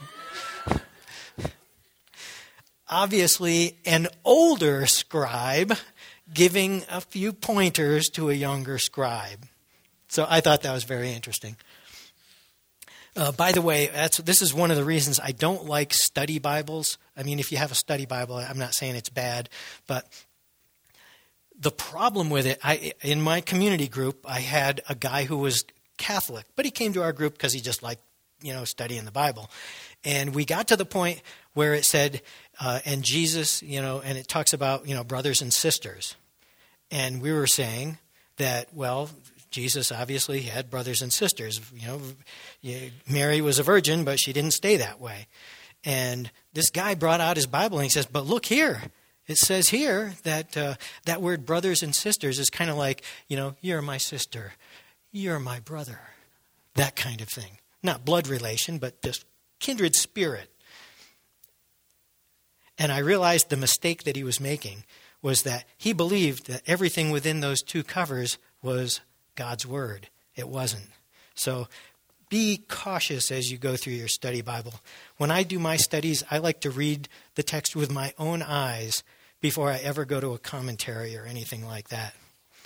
Obviously, an older scribe giving a few pointers to a younger scribe. So I thought that was very interesting. Uh, by the way, that's, this is one of the reasons I don't like study Bibles. I mean, if you have a study Bible, I'm not saying it's bad, but the problem with it, I, in my community group, I had a guy who was Catholic, but he came to our group because he just liked, you know, studying the Bible. And we got to the point where it said, uh, and Jesus, you know, and it talks about, you know, brothers and sisters. And we were saying that, well, Jesus obviously had brothers and sisters. You know, Mary was a virgin, but she didn't stay that way. And this guy brought out his Bible and he says, "But look here. It says here that uh, that word brothers and sisters is kind of like, you know, you're my sister, you're my brother, that kind of thing. Not blood relation, but just kindred spirit." And I realized the mistake that he was making was that he believed that everything within those two covers was God's Word. It wasn't. So be cautious as you go through your study Bible. When I do my studies, I like to read the text with my own eyes before I ever go to a commentary or anything like that.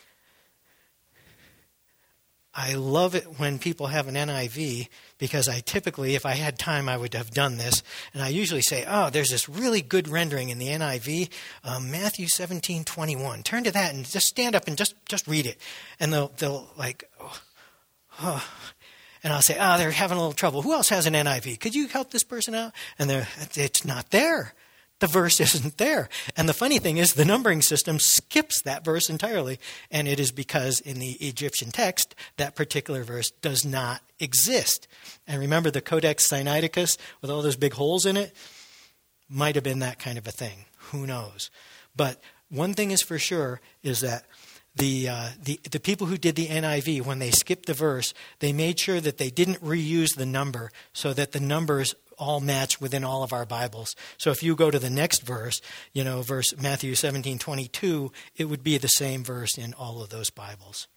I love it when people have an N I V because I typically, if I had time, I would have done this. And I usually say, oh, there's this really good rendering in the N I V, um, Matthew seventeen twenty-one. Turn to that and just stand up and just, just read it. And they'll, they'll like, oh, oh. And I'll say, oh, they're having a little trouble. Who else has an N I V? Could you help this person out? And they're, it's not there. The verse isn't there. And the funny thing is the numbering system skips that verse entirely. And it is because in the Egyptian text, that particular verse does not exist. And remember the Codex Sinaiticus with all those big holes in it? Might have been that kind of a thing. Who knows? But one thing is for sure is that the, uh, the, the people who did the N I V, when they skipped the verse, they made sure that they didn't reuse the number so that the numbers all match within all of our Bibles. So if you go to the next verse, you know, verse Matthew seventeen twenty-two, it would be the same verse in all of those Bibles.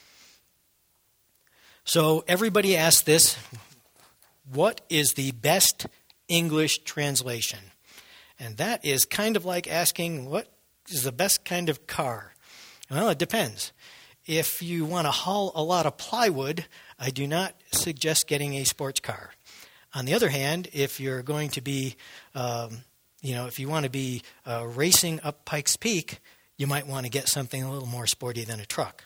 So everybody asks this, what is the best English translation? And that is kind of like asking, what is the best kind of car? Well, it depends. If you want to haul a lot of plywood, I do not suggest getting a sports car. On the other hand, if you're going to be, um, you know, if you want to be uh, racing up Pikes Peak, you might want to get something a little more sporty than a truck.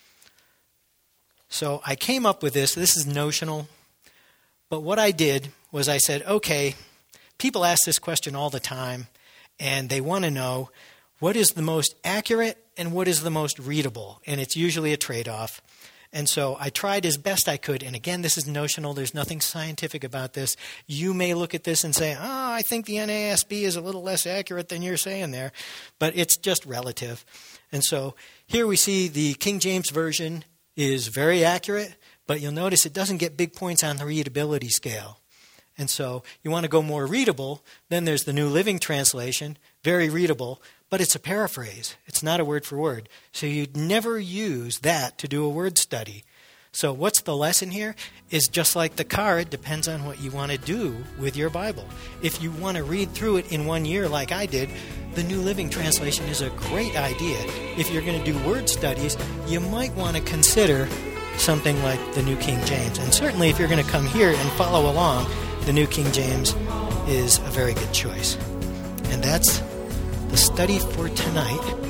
So I came up with this. This is notional. But what I did was I said, okay, people ask this question all the time, and they want to know what is the most accurate and what is the most readable. And it's usually a trade-off. And so I tried as best I could. And again, this is notional. There's nothing scientific about this. You may look at this and say, oh, I think the N A S B is a little less accurate than you're saying there. But it's just relative. And so here we see the King James Version is very accurate, but you'll notice it doesn't get big points on the readability scale. And so you want to go more readable, then there's the New Living Translation, very readable, but it's a paraphrase. It's not a word for word. So you'd never use that to do a word study. So what's the lesson here? Is just like the car, it depends on what you want to do with your Bible. If you want to read through it in one year like I did, the New Living Translation is a great idea. If you're going to do word studies, you might want to consider something like the New King James. And certainly if you're going to come here and follow along, the New King James is a very good choice. And that's the study for tonight.